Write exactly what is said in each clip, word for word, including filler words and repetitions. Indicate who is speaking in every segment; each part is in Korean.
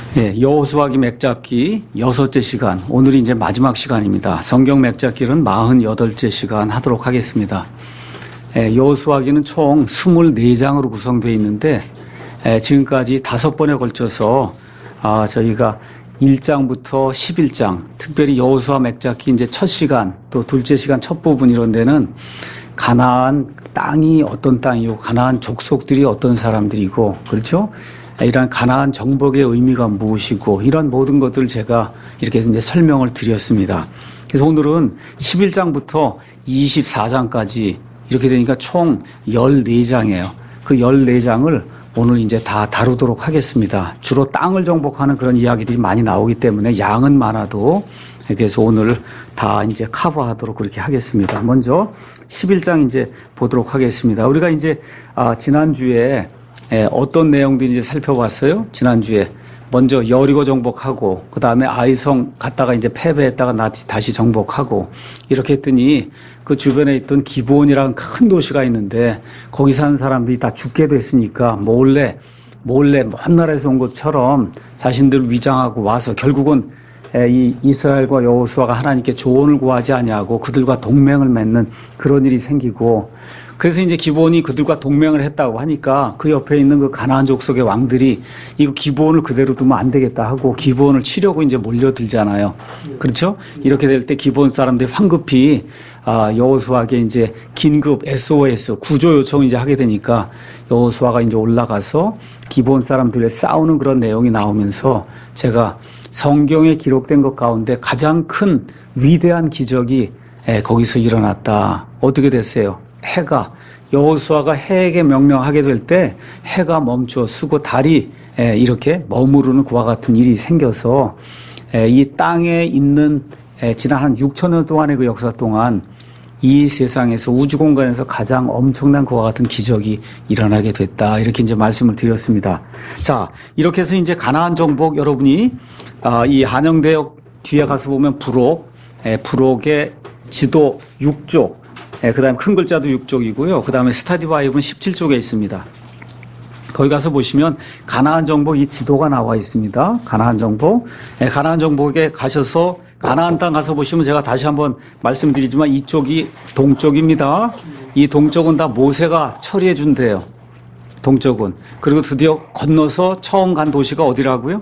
Speaker 1: 예, 여호수아기 맥잡기 여섯째 시간, 오늘이 이제 마지막 시간입니다. 성경 맥잡기는 마흔여덟째 시간 하도록 하겠습니다. 예, 여호수아기는 총 스물네 장으로 구성되어 있는데, 예, 지금까지 다섯 번에 걸쳐서 아, 저희가 일 장부터 십일 장, 특별히 여호수아 맥잡기 이제 첫 시간, 또 둘째 시간 첫 부분 이런 데는 가나안 땅이 어떤 땅이고, 가나안 족속들이 어떤 사람들이고, 그렇죠? 이런 가나안 정복의 의미가 무엇이고, 이런 모든 것들을 제가 이렇게 이제 설명을 드렸습니다. 그래서 오늘은 십일 장부터 이십사 장까지 이렇게 되니까 총 열네 장이에요. 그 열네 장을 오늘 이제 다 다루도록 하겠습니다. 주로 땅을 정복하는 그런 이야기들이 많이 나오기 때문에 양은 많아도, 그래서 오늘 다 이제 커버하도록 그렇게 하겠습니다. 먼저 십일 장 이제 보도록 하겠습니다. 우리가 이제 아, 지난주에 어떤 내용들이 이제 살펴봤어요? 지난주에 먼저 여리고 정복하고, 그 다음에 아이성 갔다가 이제 패배했다가 다시 정복하고, 이렇게 했더니 그 주변에 있던 기브온이라는 큰 도시가 있는데 거기 사는 사람들이 다 죽게 됐으니까 몰래 몰래 먼 나라에서 온 것처럼 자신들 위장하고 와서 결국은 이 이스라엘과 여호수아가 하나님께 조언을 구하지 아니하고 그들과 동맹을 맺는 그런 일이 생기고, 그래서 이제 기브온이 그들과 동맹을 했다고 하니까 그 옆에 있는 그 가나안 족속의 왕들이 이거 기브온을 그대로 두면 안 되겠다 하고 기브온을 치려고 이제 몰려들잖아요. 그렇죠? 이렇게 될 때 기브온 사람들이 황급히 아, 여호수아에게 이제 긴급 에스오에스 구조 요청을 이제 하게 되니까 여호수아가 이제 올라가서 기브온 사람들의 싸우는 그런 내용이 나오면서 제가 성경에 기록된 것 가운데 가장 큰 위대한 기적이 거기서 일어났다. 어떻게 됐어요? 해가, 여호수아가 해에게 명령하게 될 때 해가 멈춰 서고 달이 이렇게 머무르는 그와 같은 일이 생겨서 이 땅에 있는 지난 한 육천 년 동안의 그 역사 동안 이 세상에서 우주 공간에서 가장 엄청난 그와 같은 기적이 일어나게 됐다. 이렇게 이제 말씀을 드렸습니다. 자, 이렇게 해서 이제 가나안 정복, 여러분이 이 한영대역 뒤에 가서 보면 부록, 부록의 지도 육 쪽, 그 다음에 큰 글자도 육 쪽이고요. 그 다음에 스타디 바이브는 십칠 쪽에 있습니다. 거기 가서 보시면 가나안 정복 이 지도가 나와 있습니다. 가나안 정복. 가나안 정복에 가셔서 가나안 땅 가서 보시면 제가 다시 한번 말씀드리지만 이쪽이 동쪽입니다. 이 동쪽은 다 모세가 처리해 준대요. 동쪽은. 그리고 드디어 건너서 처음 간 도시가 어디라고요?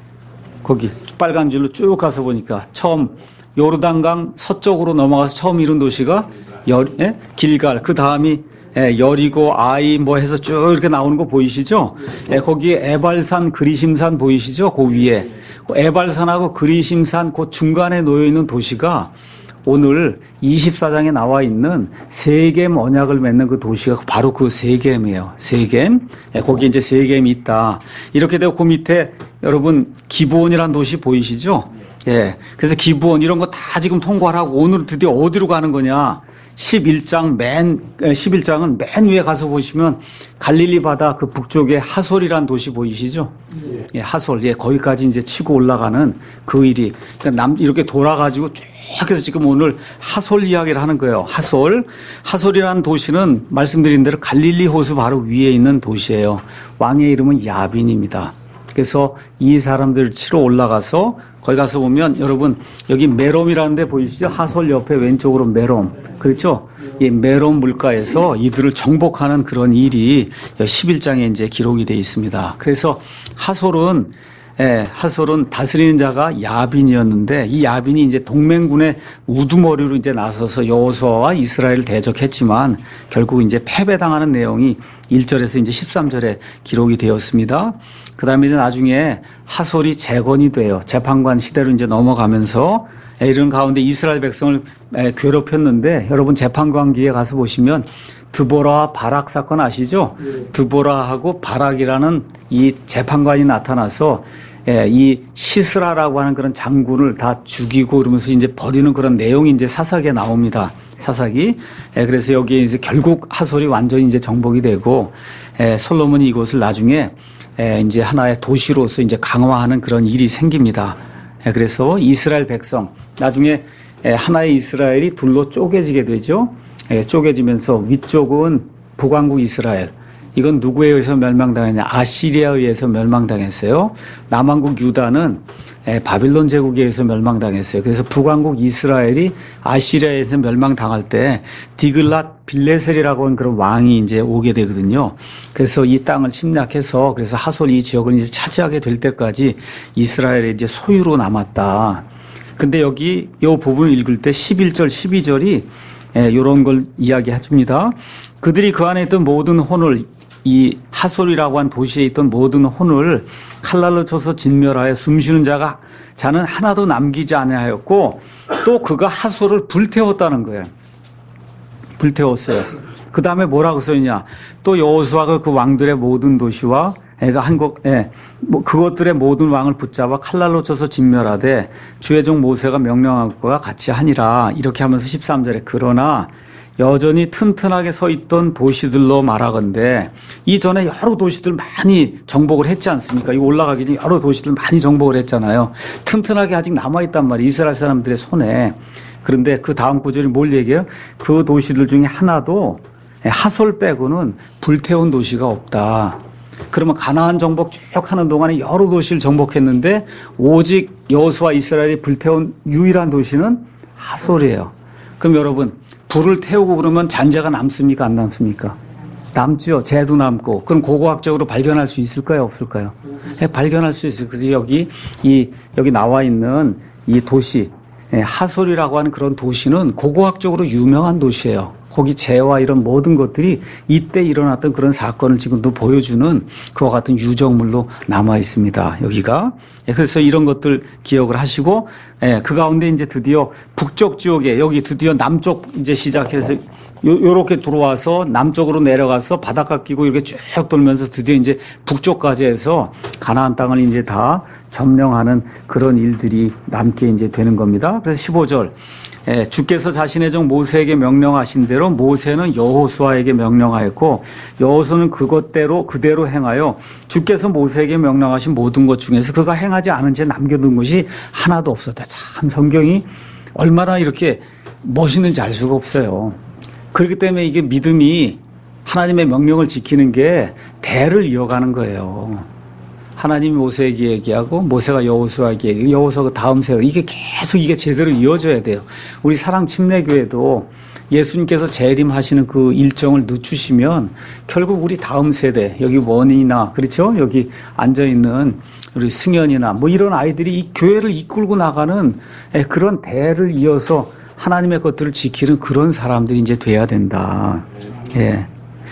Speaker 1: 거기 빨간 줄로 쭉 가서 보니까 처음 요르단강 서쪽으로 넘어가서 처음 이룬 도시가 여, 예? 길갈, 그 다음이 예, 여리고 아이 뭐 해서 쭉 이렇게 나오는 거 보이시죠? 예, 거기에 에발산, 그리심산 보이시죠? 그 위에 에발산하고 그리심산 그 중간에 놓여 있는 도시가 오늘 이십사 장에 나와 있는 세겜 언약을 맺는 그 도시가 바로 그 세겜이에요. 세겜. 예, 거기 이제 세겜이 있다. 이렇게 되고 그 밑에 여러분 기브온이라는 도시 보이시죠? 예. 그래서 기브온 이런 거 다 지금 통과를 하고 오늘 드디어 어디로 가는 거냐? 십일 장 맨, 십일 장은 맨 위에 가서 보시면 갈릴리 바다 그 북쪽에 하솔이라는 도시 보이시죠? 예. 예, 하솔. 예, 거기까지 이제 치고 올라가는 그 일이. 그러니까 남, 이렇게 돌아가지고 쭉 해서 지금 오늘 하솔 이야기를 하는 거예요. 하솔. 하솔이라는 도시는 말씀드린 대로 갈릴리 호수 바로 위에 있는 도시예요. 왕의 이름은 야빈입니다. 그래서 이 사람들 치러 올라가서 거기 가서 보면 여러분 여기 메롬이라는 데 보이시죠? 하솔 옆에 왼쪽으로 메롬. 그렇죠? 이 메롬 물가에서 이들을 정복하는 그런 일이 십일 장에 이제 기록이 되어 있습니다. 그래서 하솔은 예, 하솔은 다스리는 자가 야빈이었는데 이 야빈이 이제 동맹군의 우두머리로 이제 나서서 여호수아와 이스라엘을 대적했지만 결국 이제 패배당하는 내용이 일 절에서 이제 십삼 절에 기록이 되었습니다. 그 다음에 이제 나중에 하솔이 재건이 돼요. 재판관 시대로 이제 넘어가면서 이런 가운데 이스라엘 백성을 괴롭혔는데 여러분 재판관기에 가서 보시면 드보라와 바락 사건 아시죠? 네. 드보라하고 바락이라는 이 재판관이 나타나서 이 시스라라고 하는 그런 장군을 다 죽이고 그러면서 이제 버리는 그런 내용이 이제 사사기에 나옵니다. 사사기. 그래서 여기에 이제 결국 하솔이 완전히 이제 정복이 되고 솔로몬이 이곳을 나중에 이제 하나의 도시로서 이제 강화하는 그런 일이 생깁니다. 그래서 이스라엘 백성 나중에 하나의 이스라엘이 둘로 쪼개지게 되죠. 쪼개지면서 위쪽은 북왕국 이스라엘, 이건 누구에 의해서 멸망당했냐? 아시리아에 의해서 멸망당했어요. 남왕국 유다는 바빌론 제국에 의해서 멸망당했어요. 그래서 북왕국 이스라엘이 아시리아에서 멸망당할 때 디글랏 빌레셀이라고 하는 그런 왕이 이제 오게 되거든요. 그래서 이 땅을 침략해서 그래서 하솔 이 지역을 이제 차지하게 될 때까지 이스라엘의 이제 소유로 남았다. 근데 여기 이 부분을 읽을 때 십일 절, 십이 절이 이런 걸 이야기해 줍니다. 그들이 그 안에 있던 모든 혼을 이 하솔이라고 한 도시에 있던 모든 혼을 칼날로 쳐서 진멸하여 숨쉬는 자가 자는 하나도 남기지 아니하였고 또 그가 하솔을 불태웠다는 거예요. 불태웠어요. 그 다음에 뭐라고 써있냐? 또 여호수아가 그 왕들의 모든 도시와 애가 한국, 예, 뭐 그것들의 모든 왕을 붙잡아 칼날로 쳐서 진멸하되 주의 종 모세가 명령한 것과 같이 하니라. 이렇게 하면서 십삼 절에 그러나 여전히 튼튼하게 서 있던 도시들로 말하건대 이전에 여러 도시들 많이 정복을 했지 않습니까? 이 올라가기 전에 여러 도시들 많이 정복을 했잖아요. 튼튼하게 아직 남아있단 말이에요. 이스라엘 사람들의 손에. 그런데 그 다음 구절이 뭘 얘기해요? 그 도시들 중에 하나도 하솔 빼고는 불태운 도시가 없다. 그러면 가나안 정복 쭉 하는 동안에 여러 도시를 정복했는데 오직 여호수아 이스라엘이 불태운 유일한 도시는 하솔이에요. 그럼 여러분 불을 태우고 그러면 잔재가 남습니까? 안 남습니까? 남죠. 재도 남고. 그럼 고고학적으로 발견할 수 있을까요? 없을까요? 네, 발견할 수 있어요. 그래서 여기 이 여기 나와 있는 이 도시 하솔이라고 하는 그런 도시는 고고학적으로 유명한 도시예요. 거기 재와 이런 모든 것들이 이때 일어났던 그런 사건을 지금도 보여주는 그와 같은 유적물로 남아 있습니다. 여기가. 그래서 이런 것들 기억을 하시고, 그 가운데 이제 드디어 북쪽 지역에 여기 드디어 남쪽 이제 시작해서 요렇게 들어와서 남쪽으로 내려가서 바닷가 끼고 이렇게 쭉 돌면서 드디어 이제 북쪽까지 해서 가나안 땅을 이제 다 점령하는 그런 일들이 남게 이제 되는 겁니다. 그래서 십오 절. 예, 주께서 자신의 종 모세에게 명령하신 대로 모세는 여호수아에게 명령하였고 여호수아는 그것대로 그대로 행하여 주께서 모세에게 명령하신 모든 것 중에서 그가 행하지 않은 채 남겨둔 것이 하나도 없었다. 참 성경이 얼마나 이렇게 멋있는지 알 수가 없어요. 그렇기 때문에 이게 믿음이 하나님의 명령을 지키는 게 대를 이어가는 거예요. 하나님이 모세에게 얘기하고 모세가 여호수아에게 얘기하고 여호수아가 다음 세대 이게 계속 이게 제대로 이어져야 돼요. 우리 사랑 침례교회도 예수님께서 재림하시는 그 일정을 늦추시면 결국 우리 다음 세대 여기 원이나 그렇죠? 여기 앉아 있는 우리 승현이나 뭐 이런 아이들이 이 교회를 이끌고 나가는 그런 대를 이어서 하나님의 것들을 지키는 그런 사람들이 이제 돼야 된다. 예.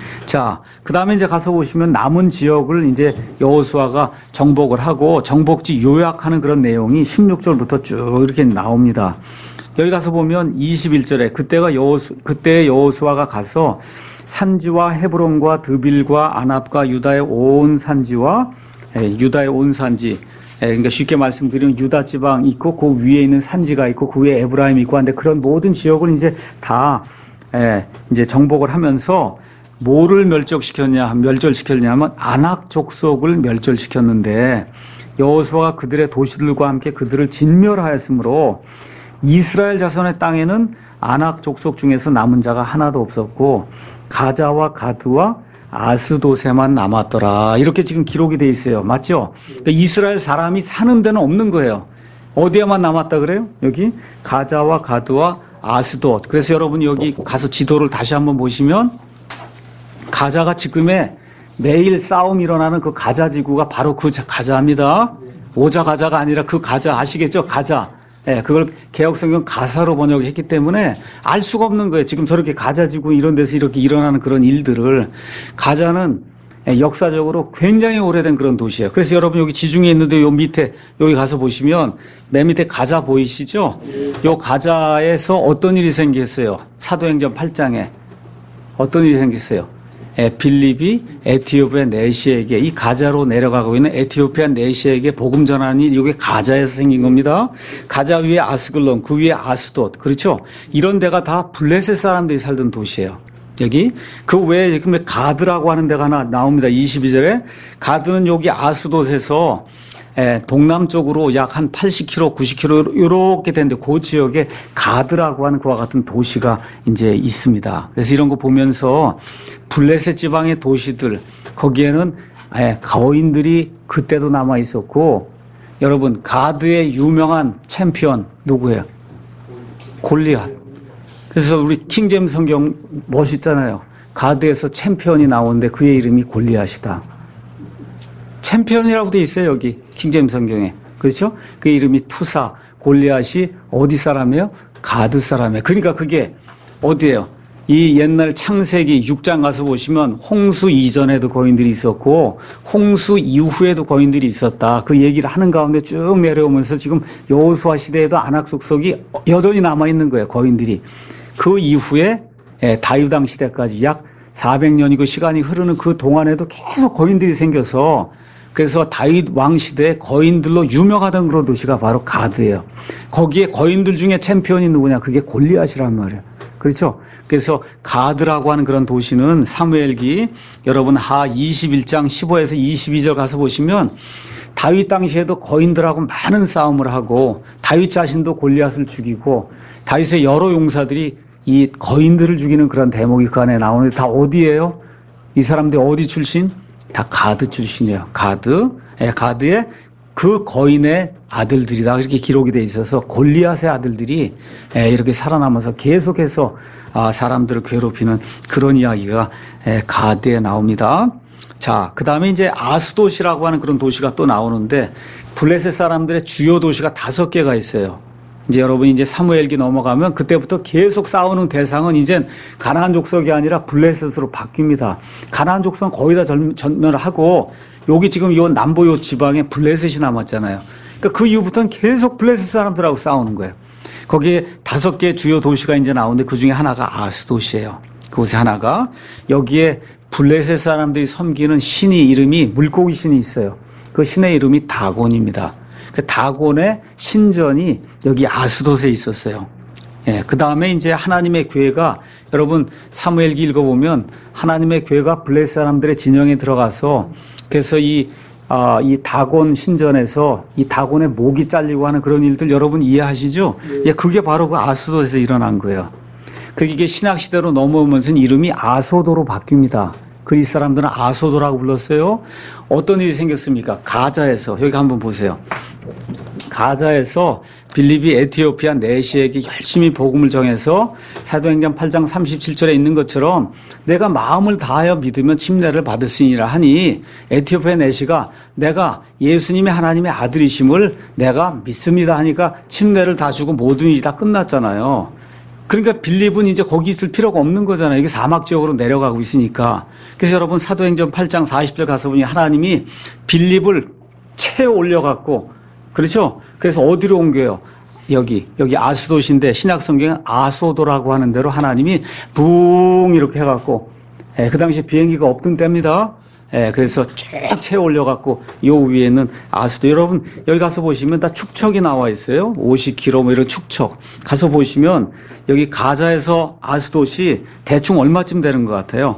Speaker 1: 자, 그 다음에 이제 가서 보시면 남은 지역을 이제 여호수아가 정복을 하고 정복지 요약하는 그런 내용이 십육 절부터 쭉 이렇게 나옵니다. 여기 가서 보면 이십일 절에 그때가 여호수, 그때 여호수아가 가서 산지와 헤브론과 드빌과 아납과 유다의 온 산지와 유다의 온 산지 그러니까 쉽게 말씀드리면 유다 지방 있고 그 위에 있는 산지가 있고 그 위에 에브라임 있고 한데 그런 모든 지역을 이제 다 이제 정복을 하면서 뭐를 멸족시켰냐, 멸절시켰냐면 아낙 족속을 멸절시켰는데 여호수아가 그들의 도시들과 함께 그들을 진멸하였으므로 이스라엘 자손의 땅에는 아낙 족속 중에서 남은 자가 하나도 없었고 가자와 가드와 아스도세만 남았더라. 이렇게 지금 기록이 돼 있어요. 맞죠? 그러니까 이스라엘 사람이 사는 데는 없는 거예요. 어디에만 남았다 그래요? 여기 가자와 가드와 아스돗. 그래서 여러분 여기 가서 지도를 다시 한번 보시면 가자가 지금의 매일 싸움 일어나는 그 가자 지구가 바로 그 가자입니다. 오자 가자가 아니라 그 가자 아시겠죠? 가자. 예, 그걸 개혁성경 가사로 번역했기 때문에 알 수가 없는 거예요. 지금 저렇게 가자 지구 이런 데서 이렇게 일어나는 그런 일들을 가자는 역사적으로 굉장히 오래된 그런 도시예요. 그래서 여러분 여기 지중해 있는데 요 밑에 여기 가서 보시면 맨 밑에 가자 보이시죠? 요 가자에서 어떤 일이 생겼어요? 사도행전 팔 장에 어떤 일이 생겼어요? 빌립이 에티오피아 내시에게 이 가자로 내려가고 있는 에티오피아 내시에게 복음 전하는 일이 이게 가자에서 생긴 겁니다. 가자 위에 아스글론, 그 위에 아스돗, 그렇죠? 이런 데가 다 블레셋 사람들이 살던 도시예요. 여기 그 외에 지금 가드라고 하는 데가 하나 나옵니다. 이십이 절에 가드는 여기 아스돗에서 예, 동남쪽으로 약 한 팔십 킬로미터, 구십 킬로미터 이렇게 되는데 그 지역에 가드라고 하는 그와 같은 도시가 이제 있습니다. 그래서 이런 거 보면서 블레셋 지방의 도시들 거기에는 예, 거인들이 그때도 남아 있었고 여러분 가드의 유명한 챔피언 누구예요? 골리앗. 그래서 우리 킹제임스 성경 멋있잖아요. 가드에서 챔피언이 나오는데 그의 이름이 골리앗이다. 챔피언이라고 돼 있어요, 여기 킹제임스 성경에. 그렇죠? 그 이름이 투사. 골리앗이 어디 사람이에요? 가드 사람이에요. 그러니까 그게 어디예요? 이 옛날 창세기 육 장 가서 보시면 홍수 이전에도 거인들이 있었고 홍수 이후에도 거인들이 있었다. 그 얘기를 하는 가운데 쭉 내려오면서 지금 여호수아 시대에도 아낙 속속이 여전히 남아있는 거예요. 거인들이. 그 이후에 다윗 왕 시대까지 약 사백 년이 그 시간이 흐르는 그 동안에도 계속 거인들이 생겨서 그래서 다윗 왕 시대에 거인들로 유명하던 그런 도시가 바로 가드예요. 거기에 거인들 중에 챔피언이 누구냐? 그게 골리앗이란 말이에요. 그렇죠? 그래서 가드라고 하는 그런 도시는 사무엘기 여러분 하 이십일 장 십오에서 이십이 절 가서 보시면 다윗 당시에도 거인들하고 많은 싸움을 하고 다윗 자신도 골리앗을 죽이고 다윗의 여러 용사들이 이 거인들을 죽이는 그런 대목이 그 안에 나오는데 다 어디예요? 이 사람들 어디 출신? 다 가드 출신이에요. 가드. 예, 가드의 그 거인의 아들들이다. 이렇게 기록이 돼 있어서 골리앗의 아들들이 예, 이렇게 살아남아서 계속해서 아, 사람들을 괴롭히는 그런 이야기가 예, 가드에 나옵니다. 자, 그 다음에 이제 아스돗이라고 하는 그런 도시가 또 나오는데 블레셋 사람들의 주요 도시가 다섯 개가 있어요. 이제 여러분이 이제 사무엘기 넘어가면 그때부터 계속 싸우는 대상은 이제 가나안 족속이 아니라 블레셋으로 바뀝니다. 가나안 족속은 거의 다 전멸을 하고 여기 지금 요 남부 요 지방에 블레셋이 남았잖아요. 그러니까 그 이후부터는 계속 블레셋 사람들하고 싸우는 거예요. 거기에 다섯 개 주요 도시가 이제 나오는데 그 중에 하나가 아스돗이에요. 그곳에 하나가 여기에 블레셋 사람들이 섬기는 신이 이름이 물고기 신이 있어요. 그 신의 이름이 다곤입니다. 그 다곤의 신전이 여기 아스돗에 있었어요. 예, 그 다음에 이제 하나님의 교회가 여러분 사무엘기 읽어보면 하나님의 교회가 블레셋 사람들의 진영에 들어가서 그래서 이, 아, 이 다곤 신전에서 이 다곤의 목이 잘리고 하는 그런 일들 여러분 이해하시죠? 예, 그게 바로 그 아스돗에서 일어난 거예요. 그게 신학시대로 넘어오면서 이름이 아소도로 바뀝니다. 그리스 사람들은 아소도라고 불렀어요. 어떤 일이 생겼습니까? 가자에서 여기 한번 보세요. 가자에서 빌립이 에티오피아 내시에게 열심히 복음을 정해서 사도행전 팔 장 삼십칠 절에 있는 것처럼 내가 마음을 다하여 믿으면 침례를 받으시니라 하니 에티오피아 내시가 내가 예수님이 하나님의 아들이심을 내가 믿습니다 하니까 침례를 다 주고 모든 일이 다 끝났잖아요. 그러니까 빌립은 이제 거기 있을 필요가 없는 거잖아요. 이게 사막 지역으로 내려가고 있으니까. 그래서 여러분 사도행전 팔 장 사십 절 가서 보니 하나님이 빌립을 채워 올려갖고 그렇죠? 그래서 어디로 옮겨요? 여기, 여기 아스돗인데 신약성경은 아소도라고 하는 대로 하나님이 붕 이렇게 해갖고, 예, 그 당시에 비행기가 없던 때입니다. 예, 그래서 쭉 채워 올려갖고 요 위에는 아스도. 여러분 여기 가서 보시면 다 축척이 나와 있어요. 오십 킬로미터 뭐 이런 축척. 가서 보시면 여기 가자에서 아스돗이 대충 얼마쯤 되는 것 같아요?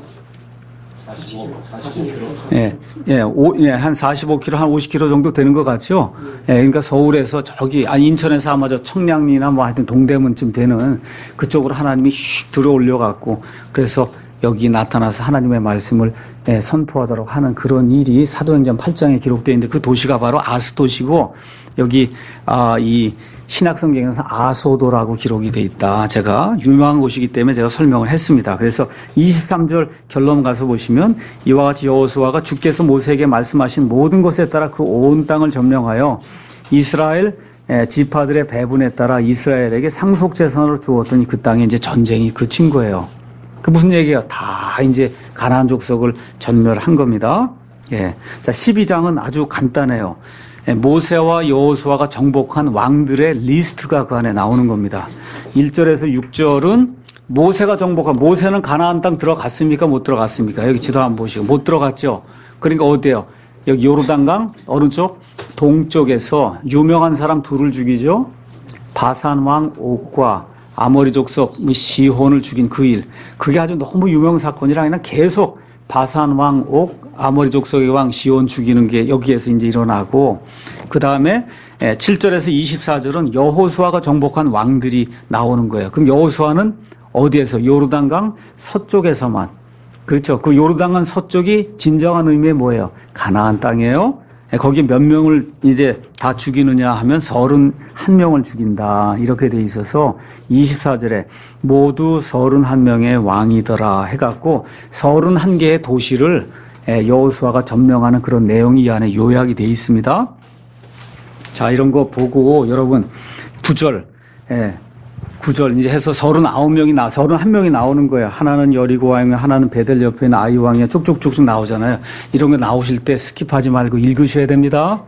Speaker 1: 예, 예, 오, 예, 한 사십오 킬로미터, 한 오십 킬로미터 정도 되는 것 같죠? 예, 그러니까 서울에서 저기, 아니, 인천에서 아마 저 청량리나 뭐 하여튼 동대문쯤 되는 그쪽으로 하나님이 휙 들어 올려갖고, 그래서 여기 나타나서 하나님의 말씀을 예, 선포하도록 하는 그런 일이 사도행전 팔 장에 기록되어 있는데 그 도시가 바로 아스돗이고, 여기, 아, 이, 신약성경에서 아소도라고 기록이 돼 있다. 제가 유명한 곳이기 때문에 제가 설명을 했습니다. 그래서 이십삼 절 결론 가서 보시면 이와 같이 여호수아가 주께서 모세에게 말씀하신 모든 것에 따라 그 온 땅을 점령하여 이스라엘 지파들의 배분에 따라 이스라엘에게 상속재산으로 주었더니 그 땅에 이제 전쟁이 그친 거예요. 그 무슨 얘기예요? 다 이제 가나안 족속을 전멸한 겁니다. 예. 자, 십이 장은 아주 간단해요. 모세와 여호수아가 정복한 왕들의 리스트가 그 안에 나오는 겁니다. 일 절에서 육 절은 모세가 정복한, 모세는 가나안 땅 들어갔습니까? 못 들어갔습니까? 여기 지도 한번 보시고. 못 들어갔죠? 그러니까 어디에요? 여기 요르단강 오른쪽 동쪽에서 유명한 사람 둘을 죽이죠. 바산 왕 옥과 아모리 족속 시혼을 죽인 그 일. 그게 아주 너무 유명 사건이라 그냥 계속 바산 왕 옥, 아모리 족속의 왕 시온 죽이는 게 여기에서 이제 일어나고, 그 다음에 칠 절에서 이십사 절은 여호수아가 정복한 왕들이 나오는 거예요. 그럼 여호수아는 어디에서? 요르단강 서쪽에서만. 그렇죠. 그 요르단강 서쪽이 진정한 의미의 뭐예요? 가나안 땅이에요. 거기 몇 명을 이제 다 죽이느냐 하면 서른한 명을 죽인다. 이렇게 돼 있어서 이십사 절에 모두 서른한 명의 왕이더라 해갖고 서른한 개의 도시를 여호수아가 점령하는 그런 내용이 이 안에 요약이 돼 있습니다. 자, 이런 거 보고 여러분 구 절, 예, 구 절 이제 해서 서른아홉 명이 나, 서른한 명이 나오는 거예요. 하나는 여리고 왕이고 하나는 베델 옆에 있는 아이 왕이야. 쭉쭉쭉쭉 나오잖아요. 이런 거 나오실 때 스킵하지 말고 읽으셔야 됩니다.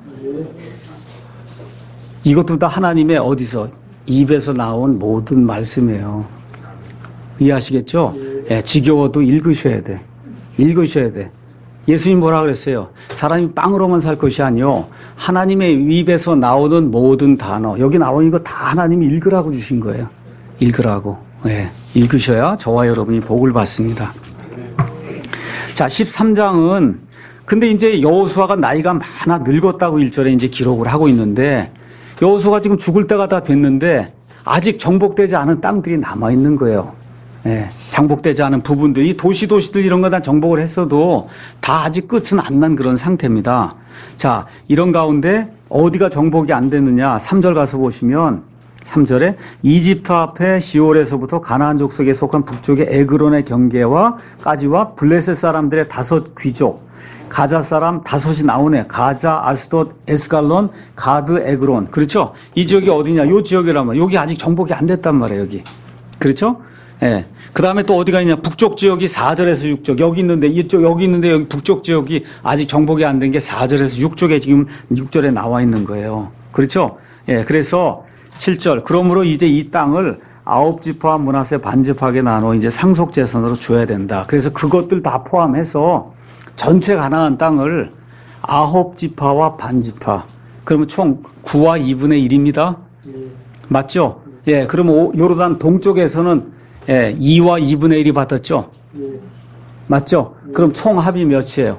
Speaker 1: 이것도 다 하나님의 어디서 입에서 나온 모든 말씀이에요. 이해하시겠죠? 예, 지겨워도 읽으셔야 돼. 읽으셔야 돼. 예수님 뭐라 그랬어요? 사람이 빵으로만 살 것이 아니요 하나님의 입에서 나오는 모든 단어, 여기 나오는 거 다 하나님이 읽으라고 주신 거예요. 읽으라고. 예, 읽으셔야 저와 여러분이 복을 받습니다. 자, 십삼 장은 근데 이제 여호수아가 나이가 많아 늙었다고 일 절에 이제 기록을 하고 있는데, 여호수아가 지금 죽을 때가 다 됐는데 아직 정복되지 않은 땅들이 남아 있는 거예요. 예, 정복되지 않은 부분들이 도시 도시들 이런 거 다 정복을 했어도 다 아직 끝은 안 난 그런 상태입니다. 자, 이런 가운데 어디가 정복이 안 됐느냐? 삼 절 가서 보시면 삼 절에 이집트 앞에 시올에서부터 가나안 족속에 속한 북쪽의 에그론의 경계와 까지와 블레셋 사람들의 다섯 귀족, 가자 사람 다섯이 나오네. 가자, 아스돗, 에스갈론, 가드, 에그론. 그렇죠? 이 지역이 어디냐? 요 지역이라면 여기 아직 정복이 안 됐단 말이에요. 여기. 그렇죠? 예. 그 다음에 또 어디가 있냐? 북쪽 지역이 사 절에서 육 절. 여기 있는데, 이쪽, 여기 있는데, 여기 북쪽 지역이 아직 정복이 안 된 게 사 절에서 육 쪽에 지금 육 절에 나와 있는 거예요. 그렇죠? 예. 그래서 칠 절. 그러므로 이제 이 땅을 아홉 지파와 므낫세 반지파하게 나눠 이제 상속재산으로 줘야 된다. 그래서 그것들 다 포함해서 전체 가나안 땅을 아홉 지파와 반지파. 그러면 총 구와 이분의 일입니다. 맞죠? 예. 그러면 요르단 동쪽에서는 예, 이와 이분의 일이 받았죠? 네. 맞죠? 네. 그럼 총 합이 몇이에요?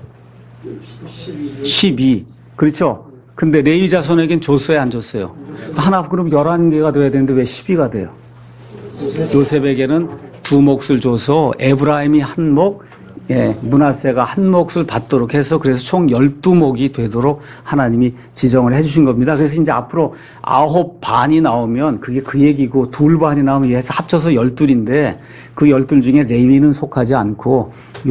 Speaker 1: 십이. 그렇죠? 근데 레위 자손에겐 줬어요, 안 줬어요? 하나, 그럼 열한 개가 돼야 되는데 왜 십이가 돼요? 요셉에게는 두 몫을 줘서 에브라임이 한 몫, 예, 므낫세가 한 몫을 받도록 해서 그래서 총 열두 몫이 되도록 하나님이 지정을 해주신 겁니다. 그래서 이제 앞으로 아홉 반이 나오면 그게 그 얘기고 둘 반이 나오면 해서 합쳐서 열둘인데 그 열둘 중에 레위는 속하지 않고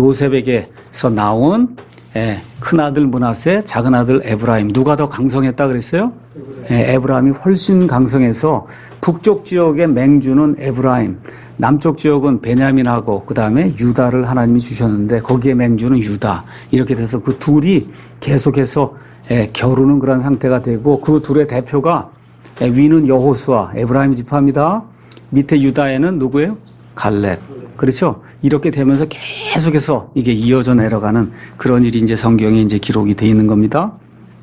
Speaker 1: 요셉에게서 나온 예, 큰아들 므낫세, 작은아들 에브라임. 누가 더 강성했다 그랬어요? 예, 에브라임이 훨씬 강성해서 북쪽 지역의 맹주는 에브라임, 남쪽 지역은 베냐민하고 그 다음에 유다를 하나님이 주셨는데 거기에 맹주는 유다. 이렇게 돼서 그 둘이 계속해서 예, 겨루는 그런 상태가 되고 그 둘의 대표가 예, 위는 여호수아, 에브라임 지파입니다. 밑에 유다에는 누구예요? 갈렙. 그렇죠? 이렇게 되면서 계속해서 이게 이어져 내려가는 그런 일이 이제 성경에 이제 기록이 돼 있는 겁니다.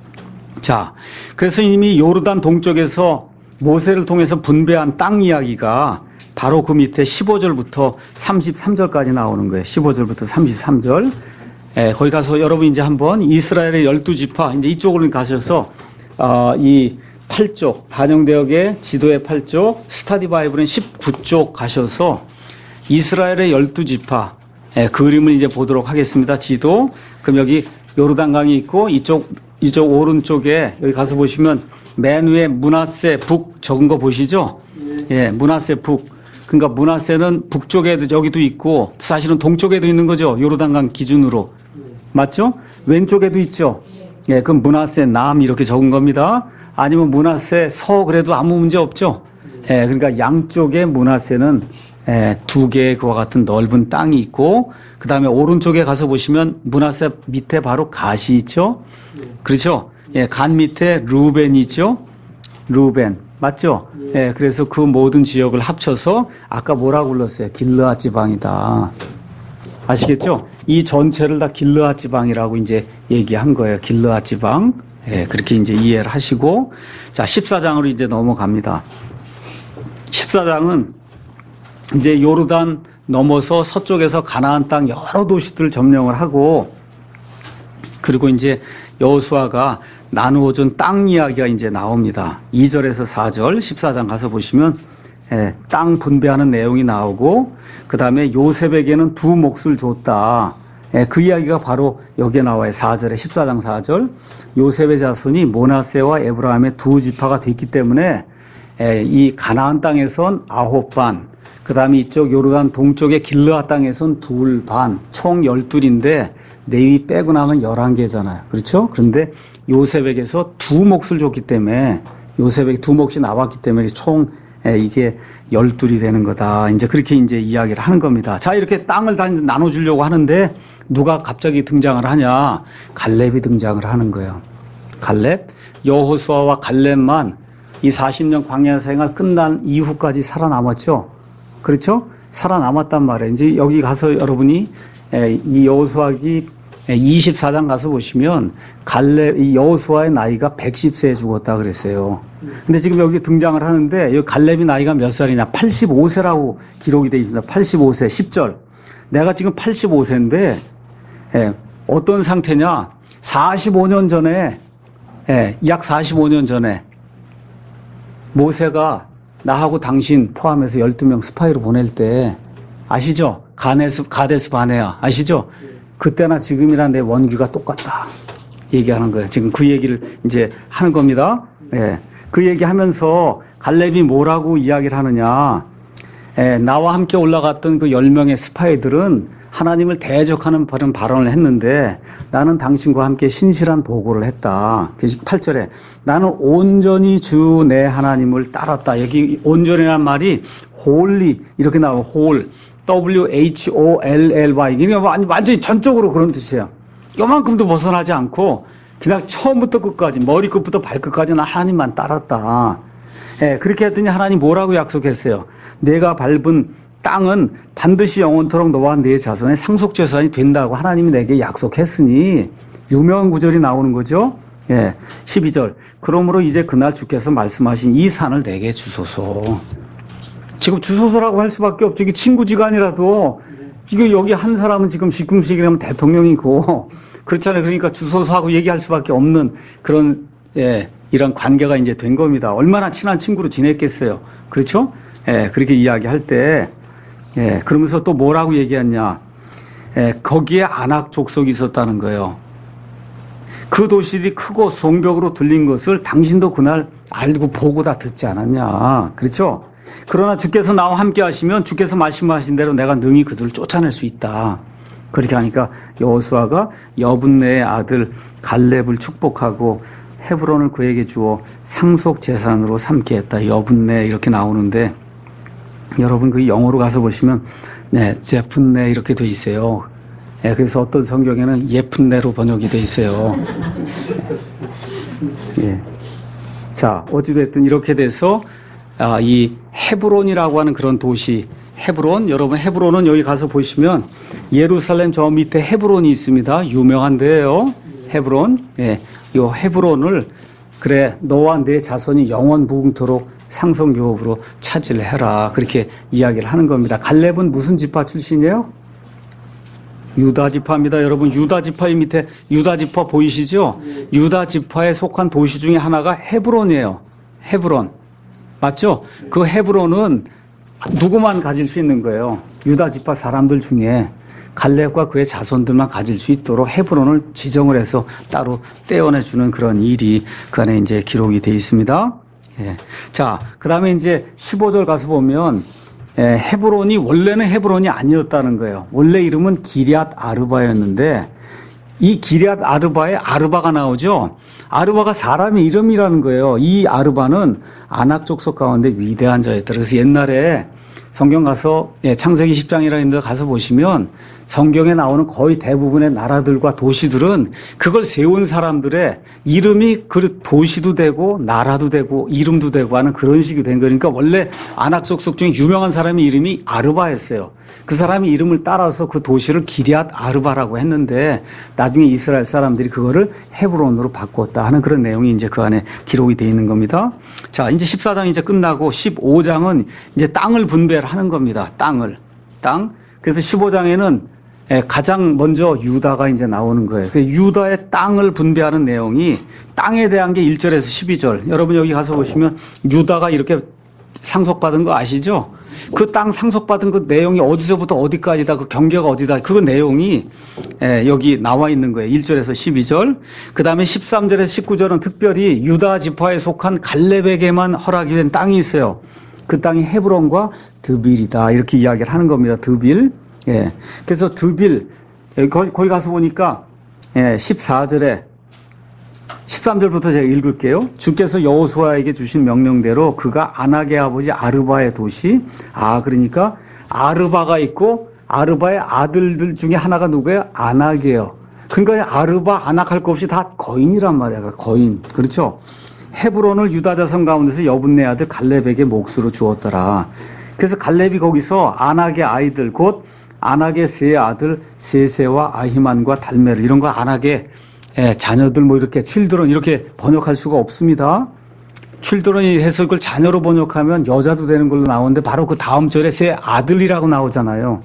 Speaker 1: 자, 그래서 이미 요르단 동쪽에서 모세를 통해서 분배한 땅 이야기가 바로 그 밑에 십오 절부터 삼십삼 절까지 나오는 거예요. 십오 절부터 삼십삼 절. 예, 거기 가서 여러분 이제 한번 이스라엘의 열두 지파, 이제 이쪽으로 가셔서, 어, 이 팔 쪽, 반영대역의 지도의 팔 쪽, 스타디 바이블은 십구 쪽 가셔서 이스라엘의 열두 지파, 예, 그 그림을 이제 보도록 하겠습니다. 지도. 그럼 여기 요르단강이 있고 이쪽, 이쪽 오른쪽에 여기 가서 보시면 맨 위에 므낫세 북 적은 거 보시죠? 예, 므낫세 북. 그러니까 므낫세는 북쪽에도 여기도 있고 사실은 동쪽에도 있는 거죠. 요르단강 기준으로. 맞죠? 왼쪽에도 있죠. 예, 그럼 므낫세 남 이렇게 적은 겁니다. 아니면 므낫세 서 그래도 아무 문제 없죠. 예, 그러니까 양쪽에 므낫세는 예, 두 개의 그와 같은 넓은 땅이 있고 그 다음에 오른쪽에 가서 보시면 므낫세 밑에 바로 갓이 있죠. 그렇죠? 예, 갓 밑에 루벤이 있죠. 루벤. 맞죠? 예, 그래서 그 모든 지역을 합쳐서 아까 뭐라고 불렀어요? 길르앗 지방이다. 아시겠죠? 이 전체를 다 길르앗 지방이라고 이제 얘기한 거예요. 길르앗 지방. 예, 그렇게 이제 이해를 하시고. 자, 십사 장으로 이제 넘어갑니다. 십사 장은 이제 요르단 넘어서 서쪽에서 가나안 땅 여러 도시들을 점령을 하고 그리고 이제 여호수아가 나누어 준 땅 이야기가 이제 나옵니다. 이 절에서 사 절 십사 장 가서 보시면 예, 땅 분배하는 내용이 나오고 그다음에 요셉에게는 두 몫을 줬다. 예, 그 이야기가 바로 여기에 나와요. 사 절에 십사 장 사 절. 요셉의 자손이 므낫세와 에브라임의 두 지파가 됐기 때문에 예, 이 가나안 땅에선 아홉 반, 그다음에 이쪽 요르단 동쪽의 길르앗 땅에선 둘 반, 총 열둘인데 레위 빼고 나면 열한 개잖아요. 그렇죠? 그런데 요셉에게서 두 몫을 줬기 때문에 요셉에게 두 몫이 나왔기 때문에 총 이게 열둘이 되는 거다. 이제 그렇게 이제 이야기를 하는 겁니다. 자, 이렇게 땅을 다 나눠주려고 하는데 누가 갑자기 등장을 하냐? 갈렙이 등장을 하는 거예요. 갈렙, 여호수아와 갈렙만 이 사십 년 광야 생활 끝난 이후까지 살아남았죠. 그렇죠? 살아남았단 말이에요. 이제 여기 가서 여러분이 이 여호수아기 이십사 장 가서 보시면 갈렙, 이 여호수아의 나이가 백십 세에 죽었다 그랬어요. 근데 지금 여기 등장을 하는데 이 갈렙이 나이가 몇 살이냐? 팔십오 세라고 기록이 되어 있습니다. 팔십오 세, 십 절. 내가 지금 팔십오 세인데 예, 어떤 상태냐? 사십오 년 전에 예, 약 사십오 년 전에 모세가 나하고 당신 포함해서 열두 명 스파이로 보낼 때 아시죠? 가네스, 가데스 바네아 아시죠? 그때나 지금이랑 내 원기가 똑같다. 얘기하는 거예요. 지금 그 얘기를 이제 하는 겁니다. 예. 그 얘기 하면서 갈렙이 뭐라고 이야기를 하느냐. 예, 나와 함께 올라갔던 그 열 명의 스파이들은 하나님을 대적하는 그런 발언을 했는데 나는 당신과 함께 신실한 보고를 했다. 팔 절에 나는 온전히 주 내 하나님을 따랐다. 여기 온전이라는 말이 홀리 이렇게 나와요. 홀. 더블유 에이치 오 엘 엘 와이. 이게 완전히 전적으로 그런 뜻이에요. 요만큼도 벗어나지 않고 그냥 처음부터 끝까지 머리끝부터 발끝까지는 하나님만 따랐다. 예, 그렇게 했더니 하나님 뭐라고 약속했어요? 내가 밟은 땅은 반드시 영원토록 너와 네 자손의 상속재산이 된다고 하나님이 내게 약속했으니 유명한 구절이 나오는 거죠. 예, 십이 절. 그러므로 이제 그날 주께서 말씀하신 이 산을 내게 주소서. 지금 주소서라고 할 수밖에 없죠. 이게 친구지간이라도 이거 여기 한 사람은 지금 지금식이라면 대통령이고 그렇잖아요. 그러니까 주소서하고 얘기할 수밖에 없는 그런 예, 이런 관계가 이제 된 겁니다. 얼마나 친한 친구로 지냈겠어요. 그렇죠? 예, 그렇게 이야기할 때 예, 그러면서 또 뭐라고 얘기했냐? 예, 거기에 아낙 족속이 있었다는 거예요. 그 도시들이 크고 성벽으로 들린 것을 당신도 그날 알고 보고 다 듣지 않았냐? 그렇죠? 그러나 주께서 나와 함께 하시면 주께서 말씀하신 대로 내가 능히 그들을 쫓아낼 수 있다. 그렇게 하니까 여호수아가 여분네의 아들 갈렙을 축복하고 헤브론을 그에게 주어 상속 재산으로 삼게 했다. 여분네 이렇게 나오는데 여러분 그 영어로 가서 보시면 네, 제푼네 이렇게 돼 있어요. 네, 그래서 어떤 성경에는 예푼네로 번역이 돼 있어요. 예. 자, 어찌됐든 이렇게 돼서 아, 이 헤브론이라고 하는 그런 도시, 헤브론, 여러분 헤브론은 여기 가서 보시면 예루살렘 저 밑에 헤브론이 있습니다. 유명한 데예요. 헤브론. 예. 요 헤브론을 그래 너와 내 자손이 영원 무궁토록 상속유업으로 차지를 해라. 그렇게 이야기를 하는 겁니다. 갈렙은 무슨 지파 출신이에요? 유다 지파입니다. 여러분 유다 지파의 밑에 유다 지파 보이시죠? 유다 지파에 속한 도시 중에 하나가 헤브론이에요. 헤브론. 맞죠? 그 헤브론은 누구만 가질 수 있는 거예요. 유다 지파 사람들 중에 갈렙과 그의 자손들만 가질 수 있도록 헤브론을 지정을 해서 따로 떼어내주는 그런 일이 그 안에 이제 기록이 되어 있습니다. 예. 자, 그 다음에 이제 십오 절 가서 보면 예, 헤브론이 원래는 헤브론이 아니었다는 거예요. 원래 이름은 기럇 아르바였는데 이 기럇 아르바에 아르바가 나오죠. 아르바가 사람의 이름이라는 거예요. 이 아르바는 아낙 족속 가운데 위대한 자였다. 그래서 옛날에 성경 가서 예, 창세기 십 장이라는 데 가서 보시면 성경에 나오는 거의 대부분의 나라들과 도시들은 그걸 세운 사람들의 이름이 그 도시도 되고 나라도 되고 이름도 되고 하는 그런 식이 된 거니까 원래 아낙 족속 중에 유명한 사람의 이름이 아르바였어요. 그 사람의 이름을 따라서 그 도시를 기럇 아르바라고 했는데 나중에 이스라엘 사람들이 그거를 헤브론으로 바꿨다 하는 그런 내용이 이제 그 안에 기록이 되어 있는 겁니다. 자, 이제 십사 장 이제 끝나고 십오 장은 이제 땅을 분배를 하는 겁니다. 땅을. 땅. 그래서 십오 장에는 예, 가장 먼저 유다가 이제 나오는 거예요. 그 유다의 땅을 분배하는 내용이 땅에 대한 게 일 절에서 십이 절. 여러분 여기 가서 보시면 유다가 이렇게 상속받은 거 아시죠? 그 땅 상속받은 그 내용이 어디서부터 어디까지다, 그 경계가 어디다, 그 내용이 예, 여기 나와 있는 거예요. 일 절에서 십이 절. 그 다음에 십삼 절에서 십구 절은 특별히 유다 지파에 속한 갈렙에게만 허락이 된 땅이 있어요. 그 땅이 헤브론과 드빌이다. 이렇게 이야기를 하는 겁니다. 드빌. 예. 그래서 드빌, 거기, 거기 가서 보니까, 예, 십사 절에, 십삼 절부터 제가 읽을게요. 주께서 여호수아에게 주신 명령대로 그가 아낙의 아버지 아르바의 도시, 아, 그러니까 아르바가 있고, 아르바의 아들들 중에 하나가 누구예요? 아낙이에요. 그러니까 아르바, 아낙 할 거 없이 다 거인이란 말이야. 거인. 그렇죠? 헤브론을 유다 자손 가운데서 여분네 아들 갈렙에게 몫으로 주었더라. 그래서 갈렙이 거기서 아낙의 아이들, 곧 아낙의 세 아들 세세와 아히만과 달메르, 이런 거 아낙의 자녀들, 뭐 이렇게 칠드런 이렇게 번역할 수가 없습니다. 칠드런이 해서 이걸 자녀로 번역하면 여자도 되는 걸로 나오는데 바로 그 다음 절에 세 아들이라고 나오잖아요.